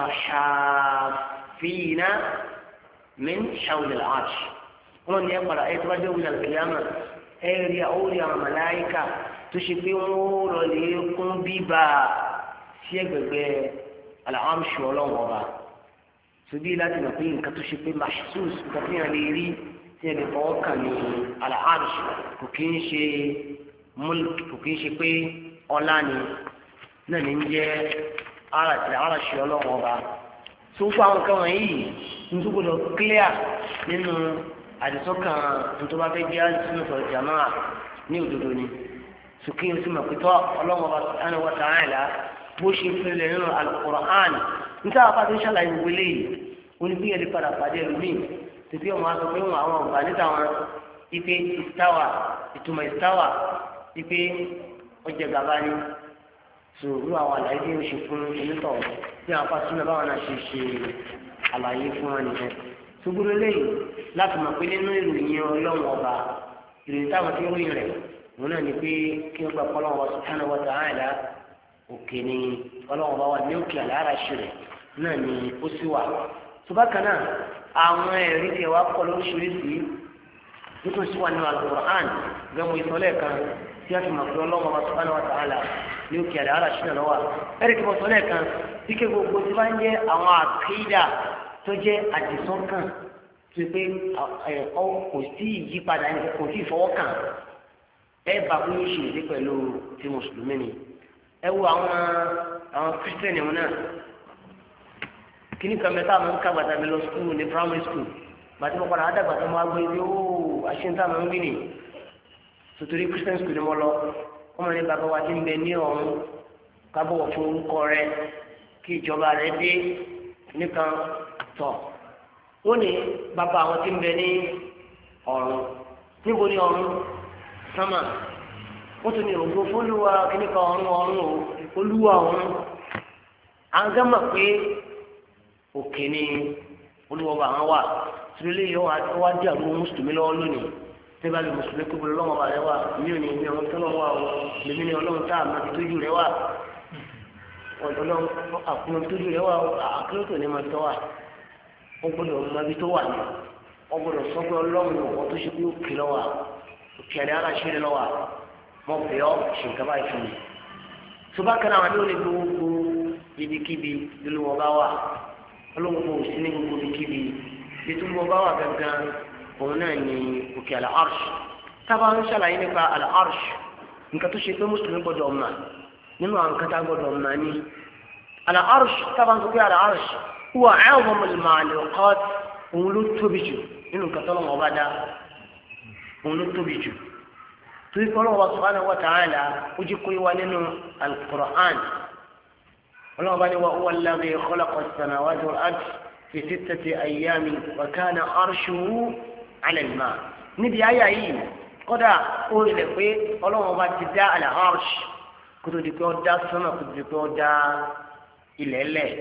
hafina min hawli al-arsh wọ́n ní ẹ̀pàdà ẹ̀ tó bá jẹ́ wíwá kìlámà ẹ̀ rí àwòrán àwọn màláìkà tó ṣe pé wọ́n rọ̀ lé kún bíbà sí ẹgbẹ̀gbẹ̀ al-arsh ọlọ́wọ́ bá ṣùgbọ́n láti mọ̀ pé nǹkan tó ṣe pé mahsus nǹkan tó yàn lè rí tí ẹni fọwọ́ kàn ní al-arsh kò kí ń ṣe mulk kò kí ń ṣe pé ọlá ni náà ní ń jẹ́ arṣi ọlọ́run ọba tó fún àwọn nǹkan wọ̀nyí nítorí gbọdọ̀ clear nínú àdìsọ́kàn nítorí wọ́n fẹ́ jẹ́ àdìsọ́kàn jàmáà ní òdodo ni sùkí ń sì mọ̀ pé tọ́ ọlọ́run ọba subhanahu wa ta'ala bó ṣe fẹ́lẹ̀ nínú al-Qur'an níta àpá tó ń ṣàlàyé wọlé yìí onígbìyànjú padà pàdé ẹlòmíì títí ọmọ aṣọ pé wọn àwọn ọgbà níta wọn ipe istawa ìtumọ̀ istawa ipe ọjà gàba ni sòrò àwọn àlàyé tí ó ṣe fún onítọ̀ tí àwọn afásúnà báwọn náà ṣe àlàyé fún wọn nìyẹn ṣùgbọ́n eléyìí láti mọ̀ pé nínú ìròyìn ọlọ́run ọba ìròyìn táwọn tí ó ròyìn rẹ̀ wọn náà ni pé kí wọ́n gbà pọ́ ọlọ́run ọba subhanahu wa ta'ala òkè ni ọlọ́run ọba wà ní òkè àlàárà ṣe rẹ̀ náà ni ó sì wà ṣùgbọ́n náà àwọn ẹ̀rí tí wàá kọ́ lóríṣiríṣi nítorí sí wà nínú Al-Qur'an gẹ́gẹ́ ìsọ̀lẹ̀ kan tí a fi mọ̀ pé ọlọ́run ọba subhanahu wa ta'ala ní òkè àlàárà ṣe náà lọ́wọ́ ẹ̀rí tí mo sọ lẹ́ẹ̀kan tí ké gbogbo tí bá ń jẹ́ àwọn àkídà tó jẹ́ àdìsọ́kàn tó pé kò sí ìyípadà kò sí ìfọwọ́kàn ẹ bá kó yóò ṣe ìdí pẹ̀lú ti mùsùlùmí ni ẹ wo àwọn kírísítẹ́nì wọn náà kíní kan mẹ́ta máa ń ká gbàtà mi lọ skul ní primary school gbàtí mo padà ádàgbà tó máa gbé ibi ó àṣìntà máa ń gbé nì sotori christian school ni mo lọ wọ́n máa ní bàbá wa ti ń bẹ ní ọ̀run kábọ̀wọ̀ fún orúkọ rẹ kí ìjọba rẹ dé nìkan tọ̀ wọ́n ní bàbá àwọn ti ń bẹ ní ọ̀run níbo ni ọ̀run sánmà wọ́n tún ní ògbó fólúwa kíní kan ọ̀run olúwa ọ̀run àwọn gẹ́gẹ́ mọ̀ pé òkè ni olúwọba àwọn wà tìrìlẹ yìí wá dí àwọn mùsùlùmí lọ́wọ́ lónìí tẹ́lá lè mùsùlùmí kó bolo lọ́wọ́ rẹ wà mí ò ní ní ọmọ tọ́lọ́ wà ó lèmi ní ọlọ́run tá a máa fi tójú rẹ wà ọlọ́run àkùnrin tójú rẹ wà àkúrò tó ní máa tọ́ wà ó gbọ́dọ̀ máa fi tó wà ní ó gbọ́dọ̀ sọ pé ọlọ́run ọ̀pọ̀ tó ṣe pé òkè lọ́wọ́ òkè àdé aláṣẹ lọ́wọ́ mọ̀ pé ọ́ ṣe nǹkan báyìí fún mi tó bá kan àwọn àdéhùn ní gbogbo ibikíbi lólu wọn bá wà ọlọ́run kò sí ní gbogbo ibikíbi ìtumọ̀ bá wà gangan òun náà ní òkè al-arsh tábà ń ṣàlàyé nípa al-arsh nǹkan tó ṣe pé mùsùlùmí gbọdọ̀ mọ̀ nínú àwọn nǹkan tá a gbọdọ̀ mọ̀ ní al-arsh tábà ń sọ pé al-arsh huwa a'zamu al-makhluqat òun ló tóbi jù nínú nǹkan tó lọ́wọ́ bá dá òun ló tóbi jù torí pé ọlọ́wọ́ subhanahu wa ta'ala ó jí kó wá nínú al-Qur'an ọlọ́wọ́ bá ní wa huwa alladhi khalaqa as-samawati wal-ard fi sittati ayyamin wa kana arshuhu 'ala al-ma' níbi ayé yìí kódà ó rẹ̀ pé ọlọ́wọ́ bá ti dá al-arsh kó tó di pé ó dá sánmà kó tó di pé ó dá ilẹ̀ lẹ̀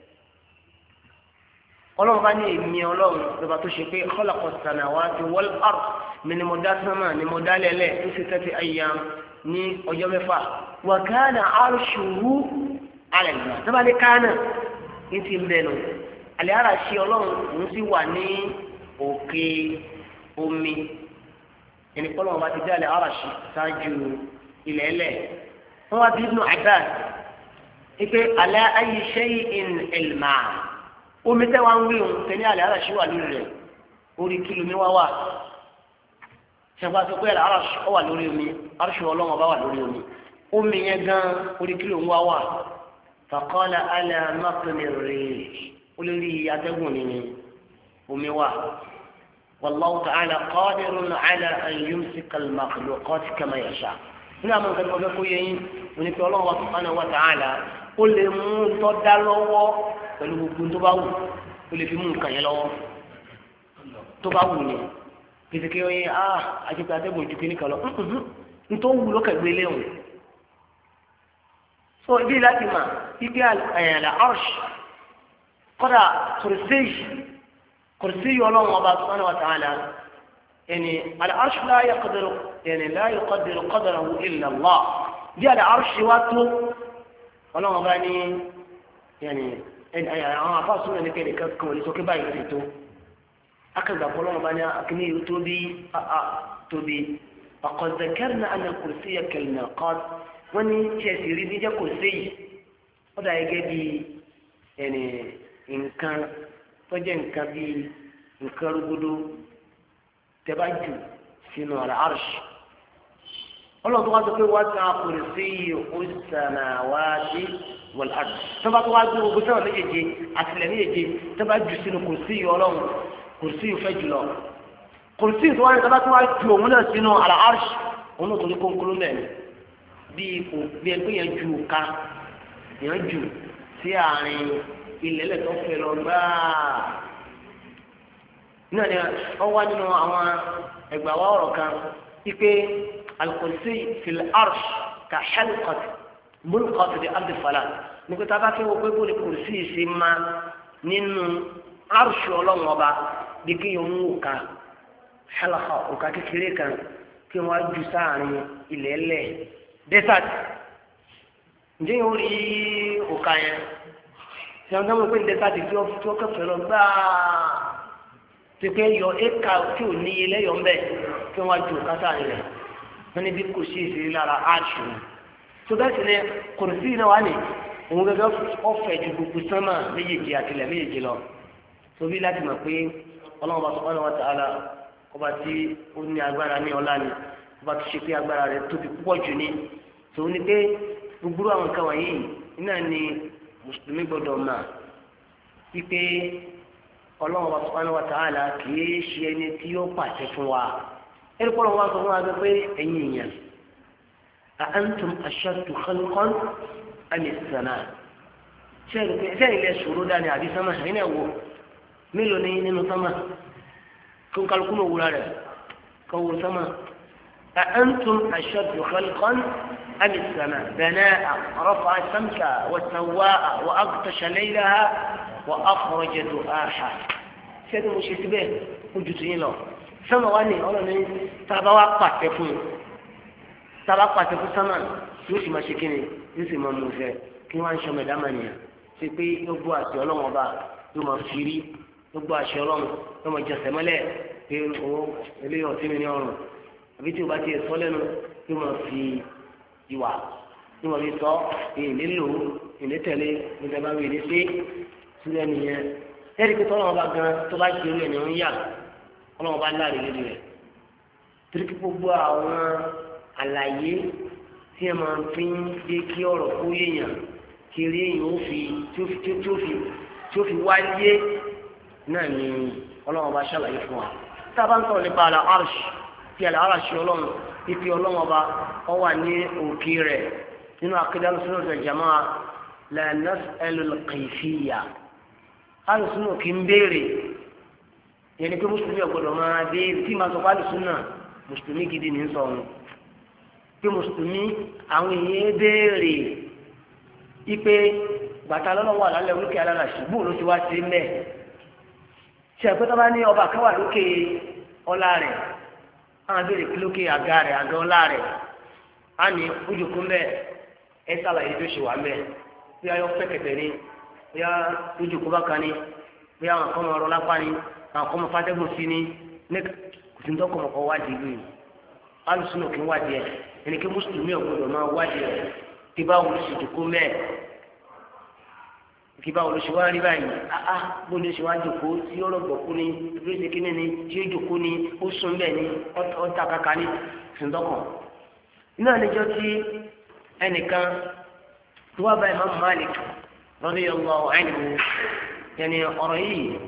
ọlọ́run bá ní èmi ọlọ́run lọ́ba tó ṣe pé khalaqa as-samawati wal-ard mi ni mo dá sánmà ni mo dá lẹ́lẹ̀ tó ṣe tẹ́tí ayyam ní ọjọ́ mẹ́fà wa kana arshuhu 'ala al-ma' tó bá ní kánà ní ti ń bẹ̀nu àlẹ́ ara ṣe ọlọ́run òun sì wà ní òkè omi ẹni pé ọlọ́run bá ti dá àlẹ́ ara ṣe ṣáájú ilẹ̀ ẹlẹ̀ wọ́n wá bí Ibn Abbas ipe ala ayyi shay'in al-ma' omi tẹ́ wá ń wí òun tẹ́ ní àlẹ́ àràṣí wà lórí rẹ̀ orí kìlómi wá wà ṣẹ̀gbọ́n sọ pé àràṣí wà lórí omi àràṣí ọlọ́wọ́n bá wà lórí omi omi yẹn gan orí kìlómi wá wà faqala ala matni ar-rih olórí atẹ́gùn ni omi wà wallahu ta'ala qadirun ala an yumsika al-makhluqat kama yasha nínú àwọn nǹkan tó fẹ́ kó yẹ yín òní pé ọlọ́wọ́ subhanahu wa ta'ala ó lè mú tọ́ dá lọ́wọ́ pẹ̀lú gbogbo tó bá wù ó lè fi mú nǹkan yẹn lọ́wọ́ tó bá wù ní kìsìkì oyin àjẹpẹ atẹ́gùn ojú kìíní kan lọ nítorí wù lókè gbé léwu so ibi láti mà ibi àyànlá arsh kọ́dà kùrìsíyì ọlọ́run ọba subhanahu wa ta'ala ẹni al-arsh la yaqdiru ẹni la yuqaddiru qadrahu illa Allah bí al-arsh wá tó ọlọ́run ọba ní ẹni àwọn afáàsùn náà ní kẹ́lẹ̀ kankan wọlé sókè báyìí lórí tó akẹ́gbà fọlọ́wọ́n bá ní akíní yìí tóbi ọ̀kọ̀dẹ̀kẹ́rìnà àná kùrìsì yẹ kẹlìnà kọ́t wọ́n ní chẹ́sì rí níjẹ́ kùrìsì yìí ó dà gẹ́gẹ́ bí ẹni nǹkan tó jẹ́ nǹkan bíi nǹkan rúgudu tẹ́ bá jù sínú al-arsh ọlọ́run tó wá sọ pé wasi'a kursiyyuhu as-samawati wal-ard tó bá tó wá gbé gbogbo sẹ́wọ̀n méjèèjì àtìlẹ̀ méjèèjì tó bá jù sínú kursiyyu ọlọ́run kursiyyu fẹ́ jùlọ kursiyyu tó wá ní tó bá tó wá ju òun náà sínú al-arsh òun náà tó ní kónkóló mẹ́rin bí ẹgbẹ́ yẹn ju ká yẹn jù sí àárín ilẹ̀ lẹ́tọ́ fẹ́ lọ gbáà náà ni wọ́n wá nínú àwọn ẹgbàá wa ọ̀rọ̀ kan wípé al-kursi fil arsh ka halqat mulqat bi ardi falat nígbà tá a bá fẹ́ wọ pé bóni kursi ṣe máa nínú arsh ọlọ́run ọba bí kí yóò mú òkà halqa òkà kékeré kan kí wọ́n á ju sáàrin ilẹ̀ ẹlẹ̀ desert ǹjẹ́ yóò rí òkà yẹn ṣe àwọn ọmọ pé desert tí wọ́n kẹfẹ́ lọ gbáà tí pé yọ éka tí ò níye lẹ́yọ̀ ń bẹ̀ kí wọ́n á ju òkà sáàrin rẹ̀ wọ́n ní bí kò sí ìṣeré lára áàṣù tó bẹ́ẹ̀ sì ni kùrùsí náà wà ní òun gẹ́gẹ́ ọ̀fẹ́ ju gbogbo sánmà méjèèjì àtìlẹ̀ méjèèjì lọ tóbi láti mọ̀ pé ọlọ́run bá subhanahu wa ta'ala ọba tí ó ní agbára ní ọlá ni ọba tó ṣe pé agbára rẹ̀ tóbi púpọ̀ jù ní tòun ni pé gbogbo àwọn nǹkan wọ̀nyí náà ni mùsùlùmí gbọdọ̀ mà wípé ọlọ́run bá subhanahu wa ta'ala kì í ṣe ẹni tí yóò pàṣẹ fún wa ẹni kọ́ lọ́wọ́ sọ fún wa pé ẹ̀yin èèyàn a antum ashaddu khalqan am as-samaa sẹ́yìn ilẹ̀ ṣòro dání àbí sánmà ẹ̀yin ẹ̀ wò mélòó ní nínú sánmà kó ń kálukú náà wúra rẹ̀ kó wò sánmà a antum ashaddu khalqan am as-samaa banaa'a rafa'a samka wa sawwaa'a wa aghtasha laylaha wa akhraja du'aaha sẹ́yìn mo ṣe síbẹ̀ ojú tó yín lọ sánmà wá ní ọlọ́ni tábà wá pàṣẹ fún un tábà pàṣẹ fún sánmà yóò sì máa ṣe kíni yóò sì máa mú fẹ́ kí wọ́n á ń ṣọmọ ẹ̀dá mànìyàn ṣe pé yóò gbọ́ àṣẹ ọlọ́run ọba yóò máa fi rí yóò gbọ́ àṣẹ ọlọ́run yóò máa jẹsẹ̀ mọ́lẹ̀ pé owó eléyìí ọtí mi ní ọrùn àbí tí o bá tiẹ̀ sọ lẹ́nu yóò máa fi ìwà yóò máa fi sọ èyí nílò ìní tẹ̀lé nígbà bá wí ní sí sílẹ̀ nìyẹn ẹ̀rí pé tọ́lọ́run ọba gan tó bá ṣe orí ẹ̀ ní ń yà ọlọ́run bá láàrin lórí rẹ̀ torí kí gbogbo àwọn àlàyé tí ẹ máa fi ń dé kí ọ̀rọ̀ kó yéèyàn kiri èèyàn ó fi tí ó fi wáyé náà ni ọlọ́run bá ṣàlàyé fún wa tá a bá ń sọ̀rọ̀ nípa àlà arsh tí àlà arsh ọlọ́run ife ọlọ́run ọba ọ wà ní òkè rẹ̀ nínú akídá lọ́sọ̀rọ̀ rẹ̀ jamaa la nas'alu al-kayfiyya alùsùn òkè ń béèrè yẹn ni pé mùsùlùmí ọgbọdọ máa dé tí màá sọ fáàlì súnà mùsùlùmí gidi ní sọrun pé mùsùlùmí àwọn èèyàn béèrè ipe bàtà lọ́lọ́wọ́ àlálẹ̀ olókè aláràṣì bóun ló ti wá sí mẹ́ ṣe àpẹtẹ bá ní ọba káwà lókè ọlá rẹ̀ àwọn abéèrè kí lókè àga rẹ̀ àga ọlá rẹ̀ á ní ojúkú mẹ́ ẹ sàlàyé tó ṣe wà mẹ́ bí ayọ́ pẹ́kẹ̀tẹ̀ ni bí a ojúkú bá kan ni bí àwọn kan máa rọ lápá ni àwọn kọ́mọ fàtẹ́gùn sí ni ní kùsùntọ́kọ̀mọ̀kọ̀ wádìí ìlú yìí alùsùn òkè wádìí ẹ̀ ẹni kí mùsùlùmí ọ̀gbọ́dọ̀ máa wádìí ẹ̀ kí báwo ló ṣe jòkó mẹ́ẹ̀ kí báwo ló ṣe wá rí báyìí bó ló ṣe wá jòkó tí ó rọ̀gbọ̀kú ni bí ó ṣe kíní ni tí ó jòkó ni ó sùn bẹ́ẹ̀ ni ó ta kaka ni kùsùntọ́kọ̀ iná níjọ́ tí ẹnìkan tó wá bá Imam Malik radiyallahu anhu yẹni ọ̀rọ̀ yìí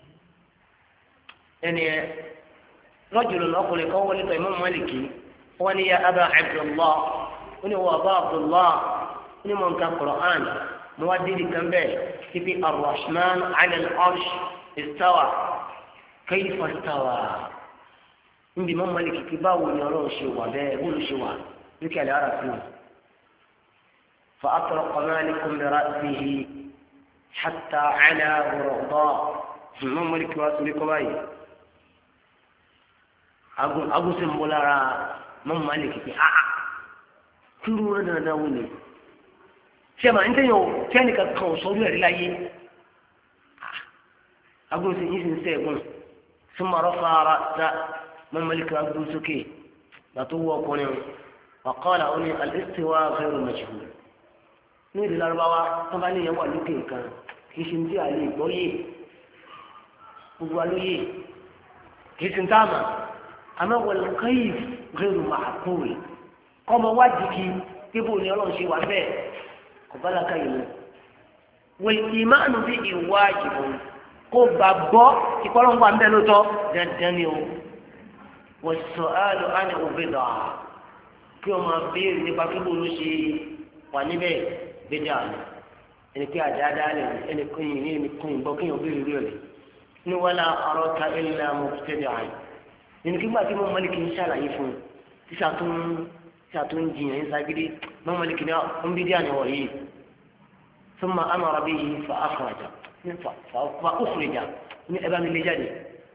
ẹni rọ́jùlù lọ́kùnrin kan wọlé tó Imam Maliki wọ́n ní ya Aba Abdullah wọ́n ní wọ́n Aba Abdullah wọ́n ní mọ̀ nǹkan Qur'an mo wá dídì kan bẹ́ẹ̀ kíbi Ar-Rahman 'ala al-'arsh istawa kayfa istawa níbi Imam Maliki kí báwo ni ọlọ́run ṣe wà bẹ́ẹ̀ bó ló ṣe wà lókè àlẹ́ ara fún un fa atraqa Malikun bi ra'sihi hatta 'ala burda Imam Maliki wá sórí kọ́ báyìí agunse ń bọ́ lára Imam Maliki pé kí ló rẹ̀ dáadáa wò ni ṣé màá ń tẹ̀yàn tí ẹnìkan kan ò sọ́jú ẹ̀rí láyé agunse yìí sì ń sẹ́gun ثم رفع رأسه Imam Maliki agun sókè gbàtó wọ ọkùnrin وقال أني الاستواء غير مجهول ní ìlú Lárúbáwá tó bá ní ìyẹn wà lókè nǹkan kì í ṣe ní àlè ìgbọ́yé gbogbo alóye kì í ti ń tá àmà àmọ́ wal kayf ghayru ma'qul kọ́mọ wájú kí kébù ni ọlọ́run ṣe wà bẹ́ẹ̀ kò bá la káyìí lọ. wal imanu bí wajibun kó gbàgbọ́ ìkọlọ́ ń wà ń bẹ́ẹ̀ lóòótọ́ dandan ni o. was-su'alu anhu bid'ah kí wọ́n máa béèrè nípa kébù ló ṣe wà níbẹ̀ bídà ẹni pé àdáadáa lẹ̀ ẹni kún yìí ní ẹni kún yìí bọ́ kí wọ́n béèrè rẹ̀ ní wala araka illa mubtadi'an nínú kígbà tí wọ́n mọ́lẹ́kì ń ṣàlàyé fún un tíṣà tó ń jiyàn ń sagídé wọ́n mọ́lẹ́kì ní ń bí díà ní wọ̀ yìí thumma amara bihi fa akhraja fa ukhrija ní ẹ̀bá mi lé jáde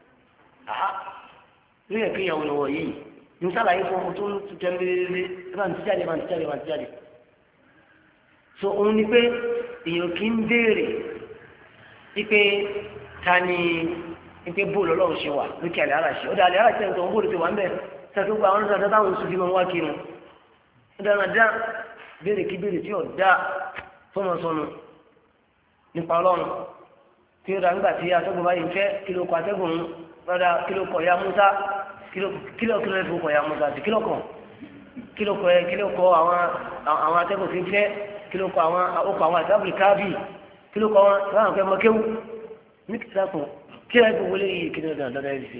lórí ẹ̀kẹ́ ìyàwó ní wọ̀ yìí ń ṣàlàyé fún ọmọ tó ń tutẹ́ lélẹ́lẹ́ ẹ̀bá mi ti jáde so òun ni pé èèyàn kì í béèrè wípé ta ni wípé bóòlù ọlọ́run ṣe wà lókè àlẹ́ ara ṣe ó dá àlẹ́ ara ṣe ń sọ bóòlù ti wà ń bẹ̀ sẹ́kẹ́ gba àwọn ọ̀dọ́ táwọn oṣù fi máa ń wá kiri ó dára dá béèrè kí béèrè tí ò dá fọmọsọnù nípa ọlọ́run tí ó dá nígbà tí atẹ́gùn báyìí ń fẹ́ kí ló kọ atẹ́gùn rárá kí ló kọ ya Musa kí ló fẹ́ kọ ya Musa sí kí ló kọ àwọn atẹ́gùn tí ń fẹ́ kí ló kọ àwọn àtàbùrì káàbì kí ló kọ wọn láwọn akẹ́ mọ́kéwù ní kìtàkùn kí ẹ gbogbo lè yí kí ní ọdún ọdún ẹ̀rí sí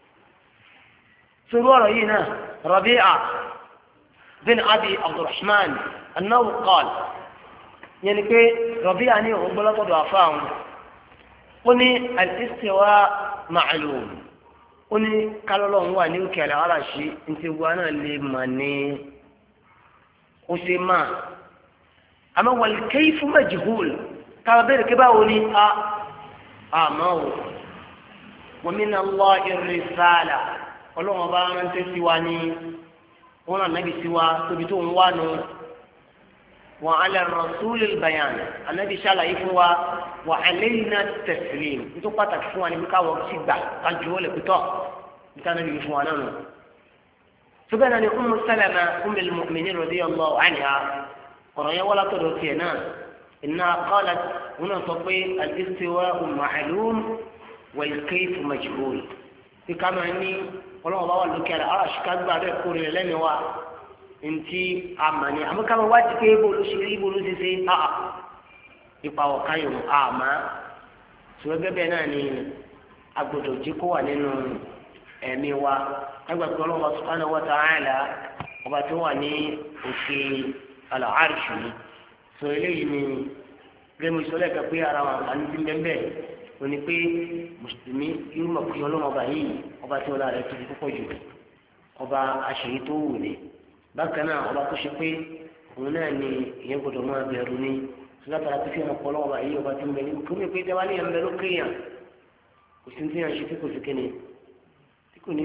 sórí ọ̀rọ̀ yìí náà Rabi'a bin Abi Abdurrahman annahu qala yẹn ni pé Rabi'a ní òun gbọ́lọ́gbọ́dọ̀ àfa àwọn ó ní al-istiwa ma'lum ó ní kálọ́lọ́ ń wà ní òkè àlẹ́ ara ṣe ní ti wá náà lè mà ní ó ṣe máa àmọ́ wal kayfu majhul káwọn bẹ̀rẹ̀ kí báwo ni àmọ́ o wa min Allahi ar-risala ọlọ́wọ́n bá rántí sí wa ní wọn náà nábì sí wa tóbi tó ń wá nu wa ala ar-rasuli al-bayan ànábì ṣàlàyé fún wa wa alayna at-taslim nítorí pàtàkì fún wa ní káwọn ti gbà kájú ó lè pétọ́ níta nábì fún wa náà nù. ṣùgbọ́n náà ni Ummu Salama ummul mu'minin radiyallahu anha ọ̀rọ̀ yẹn wọ́n látọ̀dọ̀ tiẹ̀ náà إنها قالت هنا تطبيق الاستواء معلوم والكيف مجهول في كما أني والله الله قال لك أنا أرى شكاك بعد يقول لنا هو أنتي عماني أما كما واجه كيبو لشري بولو سيسي يبقى وقايم أعمى سوى بينا أني أقول جيكو أنينو ẹ̀mí wa agbàgbọ́ ọlọ́wọ́ subhanahu wa ta'ala ọba tó wà ní òkè al-arsh sọ eléyìí ni rẹ́mu ìṣọ́lẹ̀ kan pé ara wọn àǹfààní ti ń bẹ́ẹ̀ ó ní pé mùsùlùmí yóò mọ̀ pé ọlọ́wọ́ ọba yìí ọba tí wọn lára tóbi púpọ̀ jù ọba aṣèyí tó wù ní bákan náà ọba tó ṣe pé òun náà ni ìyẹn gbọdọ̀ máa bẹ̀rù ní sọlátara tó fi hàn pọ̀ ọlọ́wọ́ ọba yìí ọba tí ń bẹ ní kí wọ́n pè é dáwálé yẹn ń bẹ lókè yàn kò sí ní tí yàn ṣe tí kò sí kéne tí kò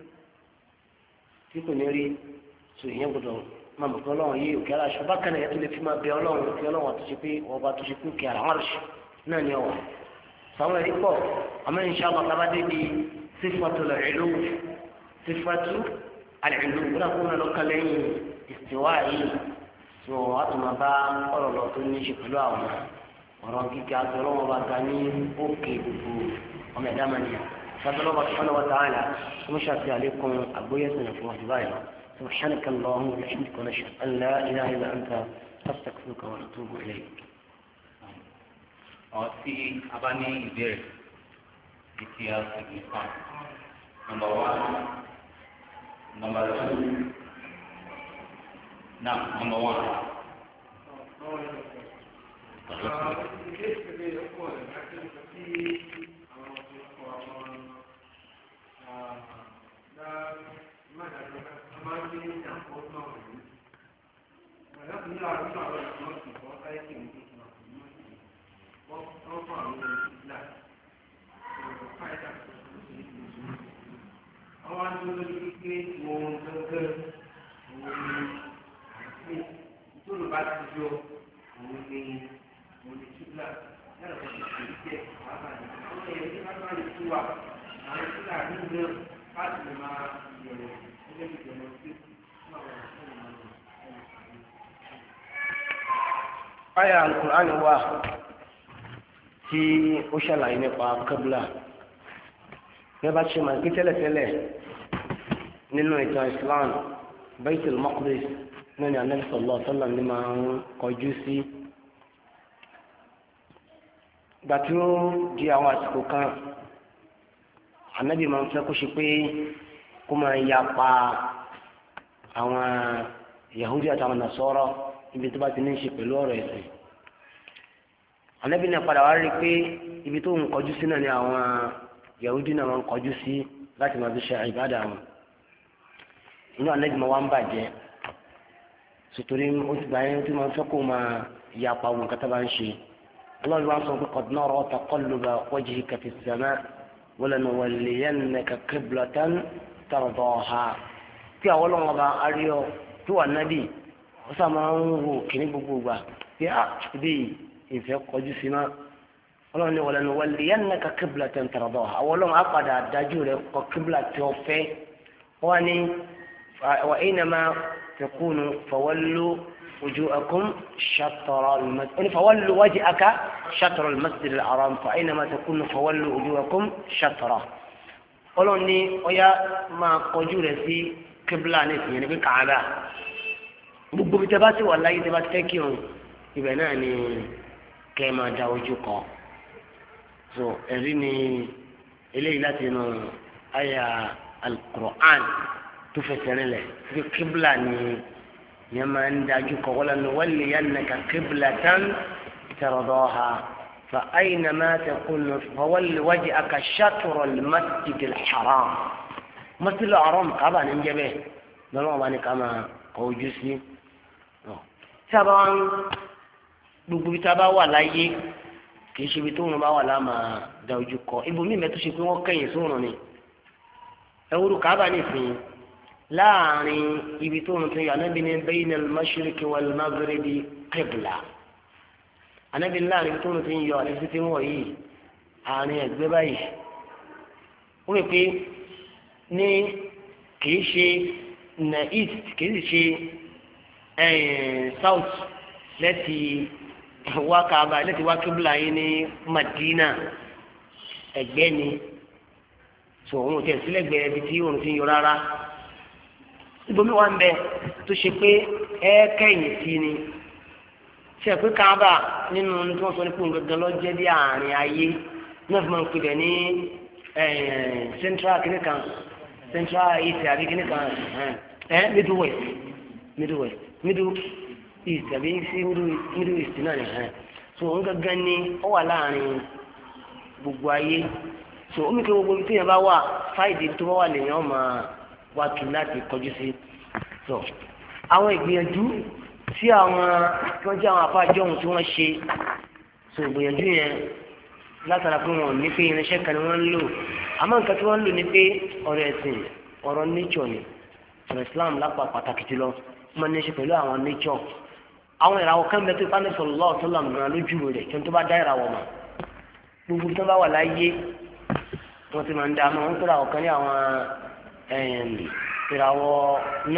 ní rí so ìyẹn gbọ́dọ̀ máa mọ̀ pé ọlọ́run yìí òkè ara aṣọ bákan náà yẹn tó lè fi máa bẹ ọlọ́run òkè ọlọ́run àtúnṣe pé ọba tó ṣe pé òkè ara arṣ náà ni ọwà sàwọn ẹ̀rí pọ̀ àmọ́ insha Allah tábàdé di sífàtú al-ulu gbọ́dọ̀ kó náà lọ́kàn lẹ́yìn istiwa yìí so wàá tún máa bá ọ̀rọ̀ lọ tó ní ṣe pẹ̀lú àwọn ọ̀rọ̀ gíga àti ọlọ́run ọba ga ní òkè gbogbo ọmọ ẹ̀dá mọ́ni الله سبحانه وتعالى ومشى عليكم أبويتنا في وحدايا سبحانك اللهم وبحمدك ونشهد أن لا إله إلا أنت أستغفرك وأتوب إليك. Tí a bá ní ìbéèrè tí a sì ní fún number 1, number 2, now number 1. Aya al-Qur'an wa tí ó ṣàlàyé nípa qibla bẹ́ẹ̀ bá ṣe máa gbé tẹ́lẹ̀tẹ́lẹ̀ nínú ìtàn Islam Baitul Maqdis náà ni Ànábì sallallahu alaihi wasallam ní máa ń kọjú sí. Ìgbà tí ó di àwọn àsìkò kan Ànábì máa ń fẹ́ kó ṣe pé kó máa yapa àwọn Yahudi àtàwọn Nasara ibi tó bá ti ní í ṣe pẹ̀lú ọ̀rọ̀ ẹ̀sìn. Ànábì náà padà wá rí i pé ibi tó ń kọjú sí náà ni àwọn Yahudi náà máa ń kọjú sí láti máa fi ṣe ìbádà wọn. Inú Ànábì máa wá ń bàjẹ́ sotori ó ti gbà yẹn tí máa ń fẹ́ kó máa yapa wọn kátà bá ń ṣe. Allah wá sọ pé qad nara taqalluba wajhika fi as-sama' wa lanuwalliyannaka qiblatan tardaha. Tí àwọn ọlọ́wọ́n bá aríọ́ tó wà nábì ó sá máa ń wò kíní gbogbo gbà pé ibi ìfẹ́ kọjú sí máa ọlọ́run ní wa lanuwalliyannaka qiblatan tardaha. àwọn ọlọ́run á padà dájú rẹ̀ kọ kíbla tí ó fẹ́ wọ́n ní wa aynama takunu fawallu wujuhakum shatra al-masjid fawallu wajhaka shatra al-masjid al-haram fa aynama takunu fawallu wujuhakum shatra. ọlọ́run ní ọyá máa kọjú rẹ̀ sí kíbla ní ìsìn yẹn ní pé Káàbà gbogbo bí tẹ́ bá ti wà láyé tẹ́ bá ti fẹ́ kírun ibẹ̀ náà ni kẹ́ ẹ máa da ojú kọ. so ẹ̀rí ni eléyìí láti inú àyà al-Qur'an tó fẹsẹ̀ rinlẹ̀ pé kíbla ni yẹn máa ń dájú kọ wala nuwalliyannaka qiblatan tardaha fa aynama takunu fawalli wajhaka shatra al-masjid al-haram. masjid al-haram Káàbà ní jẹ́ bẹ́ẹ̀ lọ́wọ́ wa ni ká máa kọ ojú sí. tí a bá wá ń gbogbo ibi tí a bá wà láyé kì í ṣe ibi tó wọn bá wà láàmà da ojú kọ ibòmíì mẹ́tò ṣe pé wọ́n kẹ́yìn sóòrùn ni ẹwúrú Káàbà nìsín láàrin ibi tó wọn ti yọ Ànábì ní bayna al-mashriqi wal-maghribi qibla Ànábì láàrin ibi tó wọn ti yọ àti títí wọ̀ yìí àárín ẹ̀gbẹ́ báyìí wọ́n rò pé ní kì í ṣe na east kì í ṣe south lẹ́tì wá Káàbà lẹ́tì wá kíbla yìí ní Madina ẹ̀gbẹ́ ni so òun tẹ̀ sílẹ̀gbẹ́ ibi tí òun ti ń yọ rárá ibòmí wà ń bẹ tó ṣe pé ẹ kẹ́yìn sí ni ṣe pé Káàbà nínú tí wọ́n sọ ní kóun gangan lọ jẹ́ bí àárín ayé náà fi máa ń pè bẹ̀ ní central kìnìkan central east àbí kìnìkan middle west middle east àbí sí middle east náà ni so òun gangan ni ó wà láàrin gbogbo ayé so omi kí gbogbo ibi tí yẹn bá wà fáìdì tó bá wà lèèyàn máa wá tù láti kọjú sí so àwọn ìgbìyànjú tí àwọn tí wọ́n jẹ́ àwọn afáàjọ ohun tí wọ́n ṣe so ìgbìyànjú yẹn látara pé wọn ò ní pé irinṣẹ́ kan ni wọ́n ń lò àmọ́ nǹkan tí wọ́n ń lò ní pé ọ̀rọ̀ ẹ̀sìn ọ̀rọ̀ nature ni ọ̀rọ̀ Islam lápá pàtàkì jùlọ wọ́n ní í ṣe pẹ̀lú àwọn nature àwọn ìràwọ̀ kan bẹ tó ipá ní sallallahu alaihi wasallam gan lójú rẹ̀ kí n tó bá dá ìràwọ̀ mọ̀ gbogbo tó bá wà láyé wọ́n ti máa ń dá mọ́ wọ́n tó ìràwọ̀ kan ní àwọn ìràwọ̀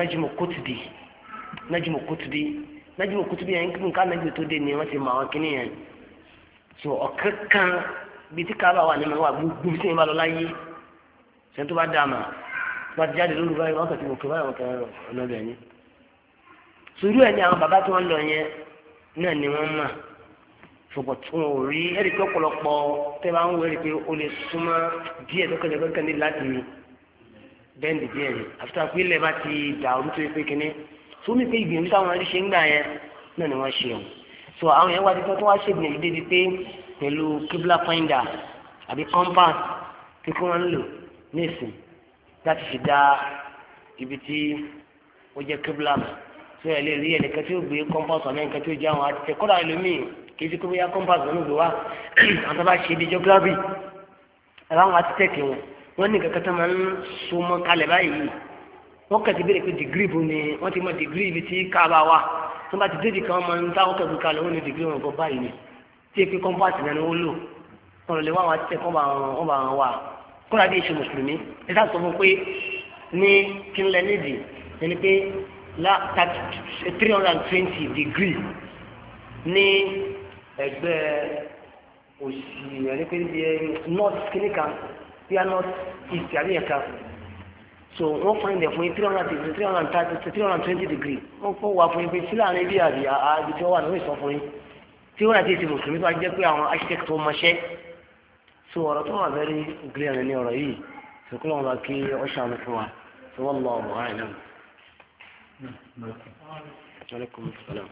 Najmu Qutbi yẹn kí nǹkan Najmu tó dé ni wọ́n ti mọ àwọn kìíní yẹn so ọ̀kẹ́ kan bíi tí Káàbà wà nínú wa gbogbo tí wọ́n bá lọ láyé ṣe tó bá dá mọ́ bá ti jáde lóru báyìí wọ́n kàn ti wò kí báyìí wọ́n kàn ọ̀nà bẹ̀ ni sùúrù ẹ̀ ní àwọn bàbá tí wọ́n lọ yẹn náà ni wọ́n mà ṣùgbọ́n tí wọ́n ò rí ẹ̀rí pé ọ̀pọ̀lọpọ̀ tẹ́ bá ń wọ ẹ̀rí pé o lè súnmọ́ díẹ̀ tó kẹ́lẹ́ kẹ́kẹ́ ní láti bẹ́ẹ̀ndì díẹ̀ ni àfi àpò ilẹ̀ bá ti dà orí tó yẹ pé kíní sómi pé ìgbìyànjú táwọn ẹni ṣe ń gbà yẹn náà ni wọ́n ṣe o so àwọn yẹn wá ti tọ́ tó wá ṣègbìyànjú débi pé pẹ̀lú kibla finder àbí compass tí wọ́n ń lò ní ìsìn láti fi dá ibi tí ó jẹ́ kibla mọ̀ tí ẹ lè rí ẹnìkan tí ó gbé compass ọ̀nà nǹkan tí ó jẹ́ àwọn àti tẹ̀kọ́dà ẹlòmíì kì í ti kó bóyá compass wọn ló gbé wá àwọn tó bá ṣe ibi geography ẹ̀rọ àwọn architect wọn ní kankan tó máa ń so mọ́ kalẹ̀ báyìí wọ́n kẹ̀ ti béèrè pé degree bo ni wọ́n ti mọ degree ibi tí Káàbà wà tó bá ti dé ìdìkan máa ń táwọn kẹ̀kọ́ kalẹ̀ wọ́n ní degree wọn kọ́ báyìí ni tí èpè compass náà ni wọ́n lò wọn lè wá àwọn architect wọn bá wọn wà kóra bí iṣẹ́ mùsùlùmí ẹ sá sọ fún pé ní kíńlẹ̀ nídìí ẹni pé 320 degree ní ẹgbẹ́ òsì ẹni pé north kìnìkan bí a north east àbí ẹ̀ka so wọ́n fún ilẹ̀ fún 320 degree wọ́n kọ́ wà fún ibi tí láàrin bí àbí àbí tí wọ́n wà lórí ìsọ fún yín tí wọ́n àti èsì mùsùlùmí tó wá jẹ́ pé àwọn architect tó mọṣẹ́ so ọ̀rọ̀ tó wà very clear ní ọ̀rọ̀ yìí so kí lóun bá kí ọ ṣàánú fún wa so wọ́n lọ ọ̀rọ̀ àrìn náà. Alaikum salaam.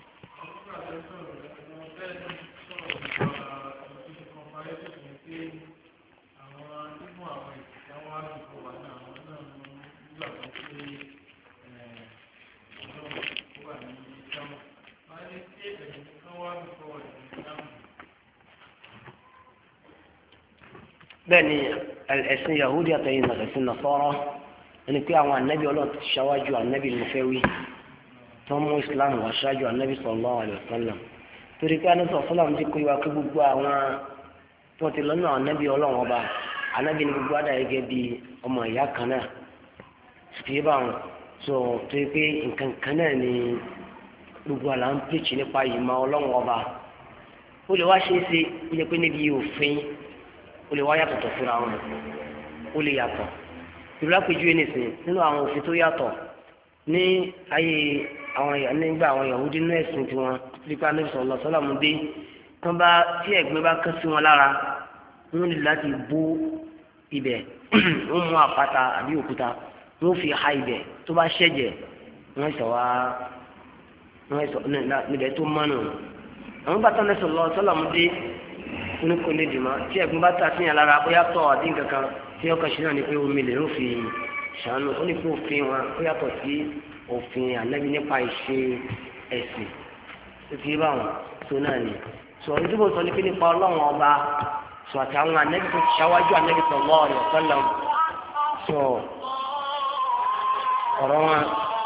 bẹ́ẹ̀ni ẹ̀sìn yahudi àtẹ̀yìn ẹ̀sìn nasọ́rọ́ ẹni pé àwọn anabi ọlọ́run ti ṣáwájú anabi nufẹ́wí tó mú islam wá ṣáájú anabi sallallahu alaihi wasallam torí pé anabi sallam ti kó ìwà kí gbogbo àwọn tó ti lọ́nà anabi ọlọ́run ọba anabi ni gbogbo àdá gẹ́gẹ́ bí ọmọ ìyá kan náà ti bá wọn so torí pé nǹkan kan náà ni gbogbo àlà ń pèsè nípa ìmọ̀ ọlọ́run ọba ó lè wá ṣe é ṣe ó yẹ pé níbi òfin ó lè wá yàtọ̀tọ̀ fúnra wọn ó lè yàtọ̀ ìlú àpèjúwe nìsín nínú àwọn òfin tó yàtọ̀ ní ayé àwọn nígbà àwọn Yahudi nínú ẹ̀sìn tiwọn nípa Ànábì sallallahu alaihi wasallam dé tán bá tí ẹ̀gbin bá kán sí wọn lára wọn lè láti bó ibẹ̀ wọn mú àpáta àbí òkúta wọn fi ha ibẹ̀ tó bá ṣẹ̀jẹ̀ wọn sọ wá wọn sọ níbẹ̀ tó mọ́nù àwọn bàtà Ànábì sallallahu alaihi wasallam dé oníkóni dìmọ̀ tí ẹ̀gbọ́n bá ta síyàn lára bóyá tọ̀ àdí nǹkankan tí ọkọ̀ ṣe náà ni pé omi lè ń fi ṣàánú ó ní pé òfin wọn ó yàtọ̀ sí òfin ànábi nípa ìṣe ẹ̀sìn tó ti bá wọn tó náà ni sọ orí tí mo sọ ní pé nípa ọlọ́run ọba sọ àti àwọn ànábi tó ṣáwájú ànábi sallallahu alaihi wasallam sọ ọ̀rọ̀ wọn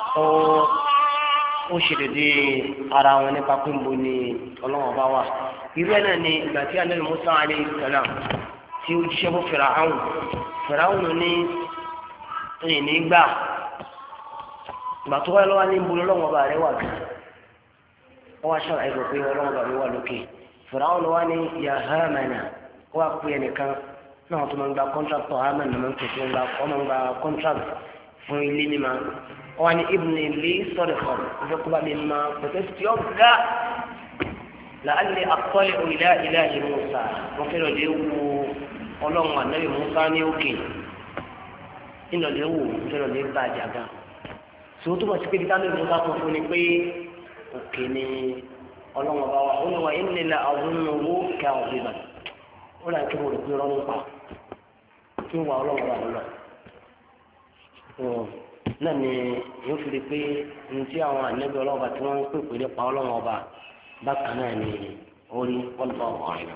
ó ṣe dédé ara wọn nípa pé ń bo ni ọlọ́run ọba wà irú ẹ̀ náà ni ìgbà tí Ànábì Musa alayhi salam tí ó jíṣẹ́ fún Fìràhùn ní ẹ̀yìn nígbà ìgbà tó wáyé lọ́wọ́ ní ìbúlọ́ lọ́wọ́ ọba rẹ̀ wà gan wọ́n wá ṣàlàyé rẹ̀ pé ọlọ́wọ́ ọba rẹ̀ wà lókè Fìràhùn wá ní ya Hámánà ó wà pé ẹnìkan náà tó máa ń gba kọ́ńtráktọ̀ Hámánà ló máa ń pèsè wọ́n máa ń gba kọ́ńtrákt fún ilé mímá wọ́n wá ní ibùnú ilé sọ̀rọ̀ kan ìfẹ́ kó bá mi máa pẹ̀tẹ́ sí ọ̀gá la'alli attali'u ila ilahi Musa wọ́n fẹ́ràn lé wo ọlọ́run ànábì Musa ní òkè nínú lè wò fẹ́ràn lé bá àjàgà sòwò tó bá ti pé bí táwọn Musa tó fún ni pé òkè ni ọlọ́run ọba wa ó ní wa inni la azunnuhu kadhiban ó là ń kí mo rò pé rọ́ọ̀mù pa kí wà ọlọ́run ọba lọ. náà ni yóò fi di pé ní tí àwọn ànábì ọlọ́run ọba tí wọ́n ń pèpè nípa ọlọ́run ọba bákan náà ni orí ọlọ́ ọ̀rìn.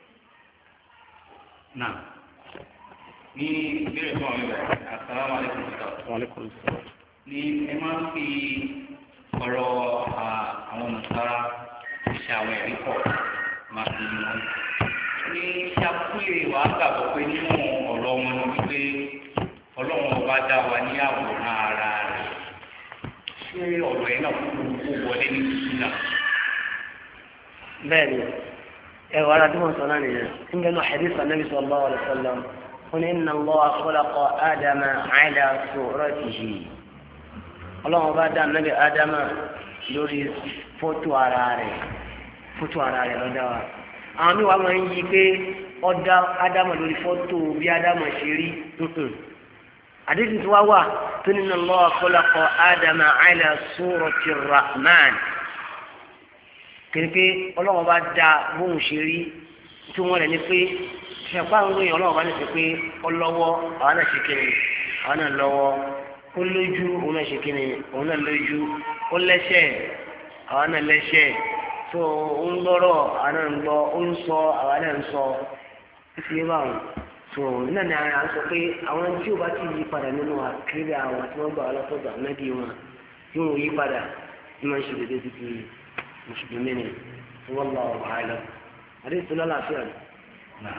náà ní ìbéèrè fún ọ̀rẹ́ rẹ̀ assalamu alaikum sir. Wa alaikum salaam. ní ẹ máa ń fi ọ̀rọ̀ àwọn Nasara ṣe àwọn ẹ̀rí pọ̀ máa fi wọn. ní ṣàkúlẹ̀ wà á gbàgbọ́ pé nínú ọ̀rọ̀ wọn ni wípé ọlọ́run ọba dá wa ní àwòrán ara rẹ̀ ṣé ọ̀rọ̀ ẹ̀ náà kúkú wọlé ní tuntun náà. bẹ́ẹ̀ni ẹwà ara tí wọ́n sọ náà nìyẹn ń bẹnu hadith Nabi sallallahu alaihi wasallam wọn ni inna Allaha khalaqa Adama ala suratihi ọlọ́run bá dá Nabi Adama lórí fọ́tò ara rẹ̀ lọ́dá wa àwọn míì wá máa ń yí pé ọ̀dá Adama lórí fọ́tò bí Adama ṣe rí àdéhùn tí wá wà tó ní inna Allaha khalaqa Adama ala surati Rahman kéèké ọlọ́wọ́n bá da bóun ṣe rí tí wọ́n rẹ̀ ní pé ṣẹ̀pá ń ròyìn ọlọ́wọ́n bá ní sọ pé ọlọ́wọ́ àwọn náà ṣe kíni àwọn náà lọ́wọ́ ó lójú òun náà ṣe kíni òun náà lójú ó lẹ́sẹ̀ àwọn náà lẹ́sẹ̀ tó ń gbọ́rọ̀ àwọn náà ń gbọ́ ó ń sọ àwọn náà ń sọ títí yé báwọn tó náà ni à ń sọ pé àwọn tí ò bá ti yí padà nínú àkírí àwọn tí wọ́n gbà wọ́n lọ́tọ̀ọ̀dọ̀ àmẹ́bí wọn tí wọ́n yí padà ní wọ́n ṣe dédé títí مسلمين والله أعلم حديث لا فعل نعم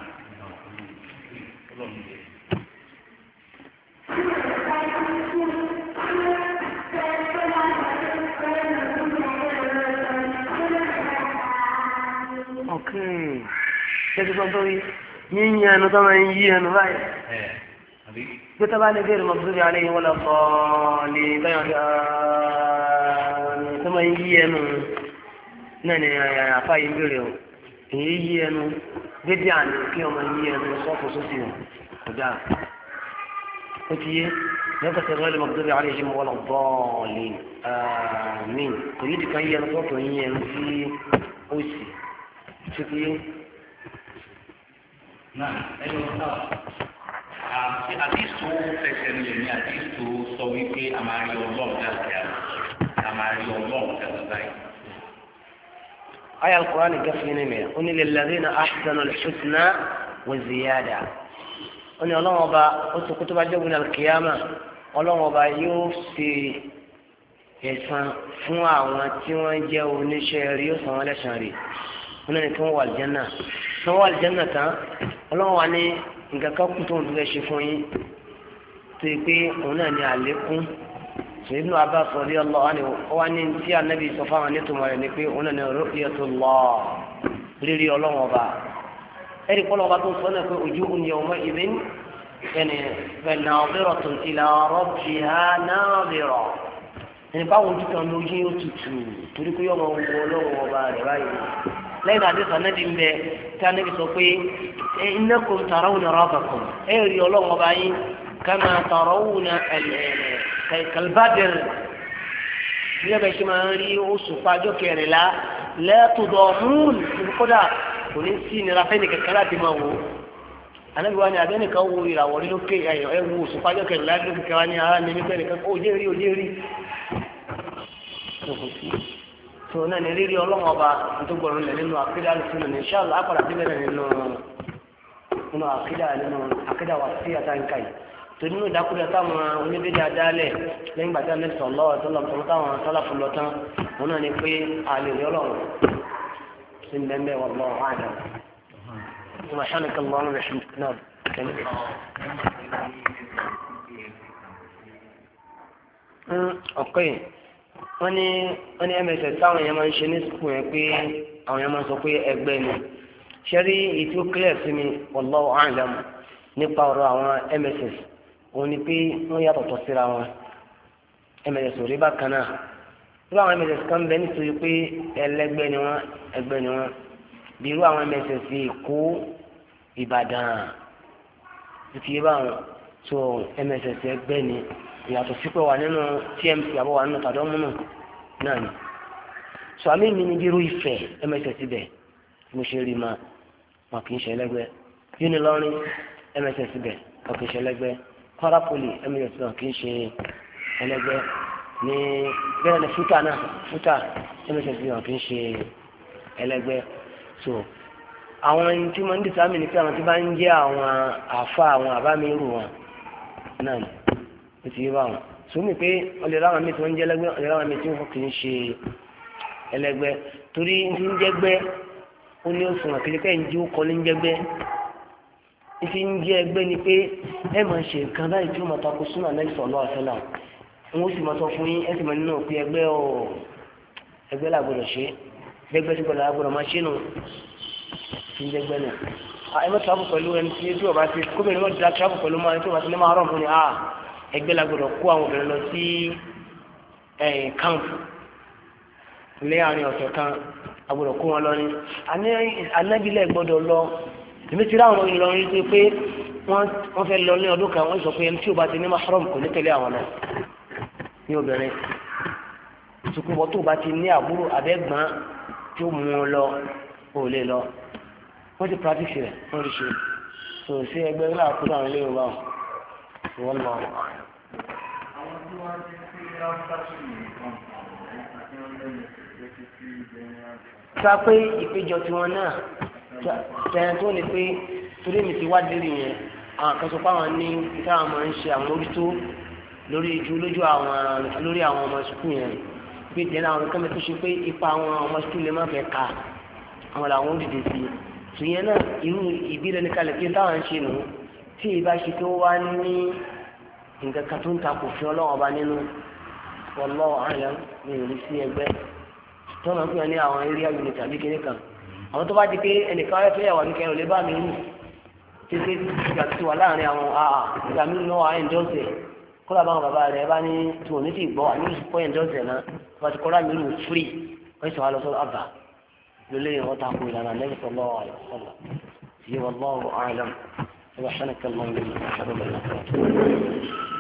اوكي ṣé ti sọ pé yíyan ẹnu tó máa ń yí ẹnu báyìí. بتبعني غير المغضوب عليهم ولا الضالين ثم يجينوا ناني يا فاي بيريو يجينوا بدي عن كيوم يجينوا صوت صوتي ودا فتيه نبت غير المغضوب عليهم ولا الضالين آمين تريد كي ينصوت ويجينوا في أوسي فتيه نعم أيوة àdìsù fẹsẹ̀ nílẹ̀ ní àdìsù sọ wípé a máa rí ọlọ́run dáadáa a máa rí ọlọ́run dáadáa báyìí. آية القرآن كفينا منها قل للذين أحسنوا الحسنى والزيادة قل الله وبا قلت كتب من القيامة الله وبا يوفي ẹ̀san fún àwọn tí wọ́n jẹ́ oníṣẹ́ rí ó san wọ́n lẹ́san rí wọn ní kí wọ́n wà àlùjánnà tí wọ́n wà àlùjánnà tán ọlọ́run wa ní nǹkan kan kú tó ń fẹ́ ṣe fún yín tó yẹ pé òun náà ní àlékún Ibn Abbas radiyallahu anhu wá ní tí Ànábì sọ fáwọn nítorí rẹ̀ ni pé òun náà ní ru'yatullah rírí ọlọ́run ọba ẹ̀rí kọ́ lọ́ba tó sọ náà pé wujuhun yawma'idhin nadiratun ila rabbiha nadira ẹni báwo ojú kan lójú yóò tutù torí pé yọmọ wo ọlọ́run ọba rẹ̀ báyìí lẹ́yìn náà àdéhùn Ànábì ń bẹ tí Ànábì sọ pé innakum tarawna rabbakum rí ọlọ́run ọba yín kama tarawna kalbadir nígbà bẹ́ẹ̀ ṣe máa ń rí oṣù pàjọ́ kẹrìnlá la tudamun kódà kò ní sí ìnira fẹ́ni kẹ̀kẹ́ láti máa wò Ànábì wa ni abẹ́nìkan wo ìràwọ̀ nínú ẹ wo oṣù pàjọ́ kẹrìnlá nínú kẹkẹ́ wa ní ara ní nígbà nìkan òjé rí tó náà ní rírí ọlọ́wọ́ ọba tó gbọ́dọ̀ nílẹ̀ nínú àkídà alùsùnà ní ṣáàlù àpàdà síbẹ̀ náà nínú àkídà wà sí àtàǹkà yìí tó nínú ìdákúrẹ́ táwọn oníbèdè adálẹ̀ lẹ́yìn gbàtí àmì sọ̀lọ́ ọ̀tọ́lọ́tọ́ táwọn sálàfù lọ tán wọn náà ní pé àlè rí ọlọ́run sí mbẹ́mbẹ́ wà lọ́wọ́ àdá سبحانك اللهم وبحمدك نعم اوكي wọ́n ní mss táwọn èèyàn máa ń ṣe ní sukùn yẹn pé àwọn èèyàn máa ń sọ pé ẹgbẹ́ ni ṣẹ́rí ètò clear sí mi wallahu a'lam nípa ọ̀rọ̀ àwọn mss òun ni pé wọ́n yàtọ̀tọ̀ síra wọn mss ò rí bákan náà irú àwọn mss kan bẹ nítorí pé ẹlẹ́gbẹ́ ni wọ́n ẹgbẹ́ ni wọ́n bí irú àwọn mss Èkó Ìbàdàn títí yé báwọn tó mss ẹgbẹ́ ni ìyàtọ̀ sípò wà nínú TMC àbọ̀ wà nínú tàdọ́múnù náà ni so àmì mi ní bírú Ifẹ̀ mss bẹ̀ mo ṣe rí ma wọn kì í ṣe ẹlẹ́gbẹ́ Unilorin mss bẹ̀ wọn kì í ṣe ẹlẹ́gbẹ́ Kọ́rápólì mss wọn kì í ṣe ẹlẹ́gbẹ́ ní bẹ́ẹ̀ ni fúta náà fúta mss wọn kì í ṣe ẹlẹ́gbẹ́ so àwọn ẹni tí wọ́n ń dìtàmì ní pé àwọn tí bá ń jẹ́ àwọn àfa àwọn àbámirù wọn náà ni ó ti yé báwọn sómi pé ọlẹ́ ráwọn mi tí wọ́n ń jẹ́ ẹlẹ́gbẹ́ ọlẹ́ ráwọn mi tí wọ́n kì í ṣe ẹlẹ́gbẹ́ torí ní ti ń jẹ́gbẹ́ ó ní oṣù àkèlékẹ́ ń jí ó kọ́ ní ń jẹ́gbẹ́ ní ti ń jẹ́ ẹgbẹ́ ni pé ẹ máa ṣe nǹkan báyìí tí ó máa takò súnà náà sallallahu alaihi wasallam wọn ó sì máa sọ fún yín ẹ sì máa nínú pé ẹgbẹ́ làgbọ́dọ̀ ṣe ẹgbẹ́ tí gbọ́dọ̀ làgbọ́dọ̀ máa ṣe nù ti ń jẹ́gbẹ́ nù ẹ má travel pẹ̀lú ẹni tí ọba ti gómìnà má da travel pẹ̀lú máa tí ọba ti ní máa rọ̀ fún ni ẹgbẹ́ làgbọ́dọ̀ kó àwọn obìnrin lọ sí camp lé àárín ọ̀sẹ̀ kan agbọ́dọ̀ kó wọn lọ ní anábìlẹ̀ gbọ́dọ̀ lọ èmi ti ráwọn Ìlọrin rí pé wọ́n fẹ́ lọ ní ọdún kan wọ́n sọ pé ẹni tí ọba ti ní mahram kò ní tẹ̀lé àwọn náà ní obìnrin tukubọ tó bá ti ní àbúrò abẹ́gbọ́n tí ó mú un lọ ò lè lọ wọ́n ti practice rẹ̀ wọ́n rí ṣe tó sí ẹgbẹ́ náà kúrò àwọn ilé ìwà wọn lọ. sá pé ìpéjọ tiwọn náà tẹ̀yìn tó lè pé torí mi ti wá dérí yẹn àwọn kan sọ pé àwọn ní táwọn máa ń ṣe àwọn orí tó lójú àwọn ọmọ sùkúù yẹn pé tẹ̀lé àwọn kẹ́mẹ́ tó ṣe pé ipa àwọn ọmọ sùkúù lè má fẹ́ ka àwọn làwọn ó dìde sí i tìyẹn náà irú ìbílẹ̀ ní kalẹ̀ pé táwọn ń ṣe nù tí ìbá ṣe tó wá ní nǹkan kan tó ń ta kò fi ọlọ́wọ́ ọba nínú wallahu a'lam ní ìrírí sí ẹgbẹ́ tó máa ń pè ní àwọn area unit tàbí kéde kan àwọn tó bá di pé ẹnìkan fẹ́ yàwó ní kẹrin ò lè bá mi rú títí ìgbà tí wà láàrin àwọn ìgbà mi náà wà ẹ̀ńdọ́sẹ̀ kọ́lá báwọn bàbá rẹ̀ bá ní tí wọ́n ní ti gbọ́ àmì ìsìnkú ẹ̀ńdọ́sẹ̀ náà wọ́n ti kọ́lá mi lù fírì wọ́n sì wá lọ sọ́dọ̀ àbá lólè wọn ta ko ìlànà Nabi sallallahu alaihi wasallam yìí wallahu a'lam subhanaka Allahumma wa bihamdika.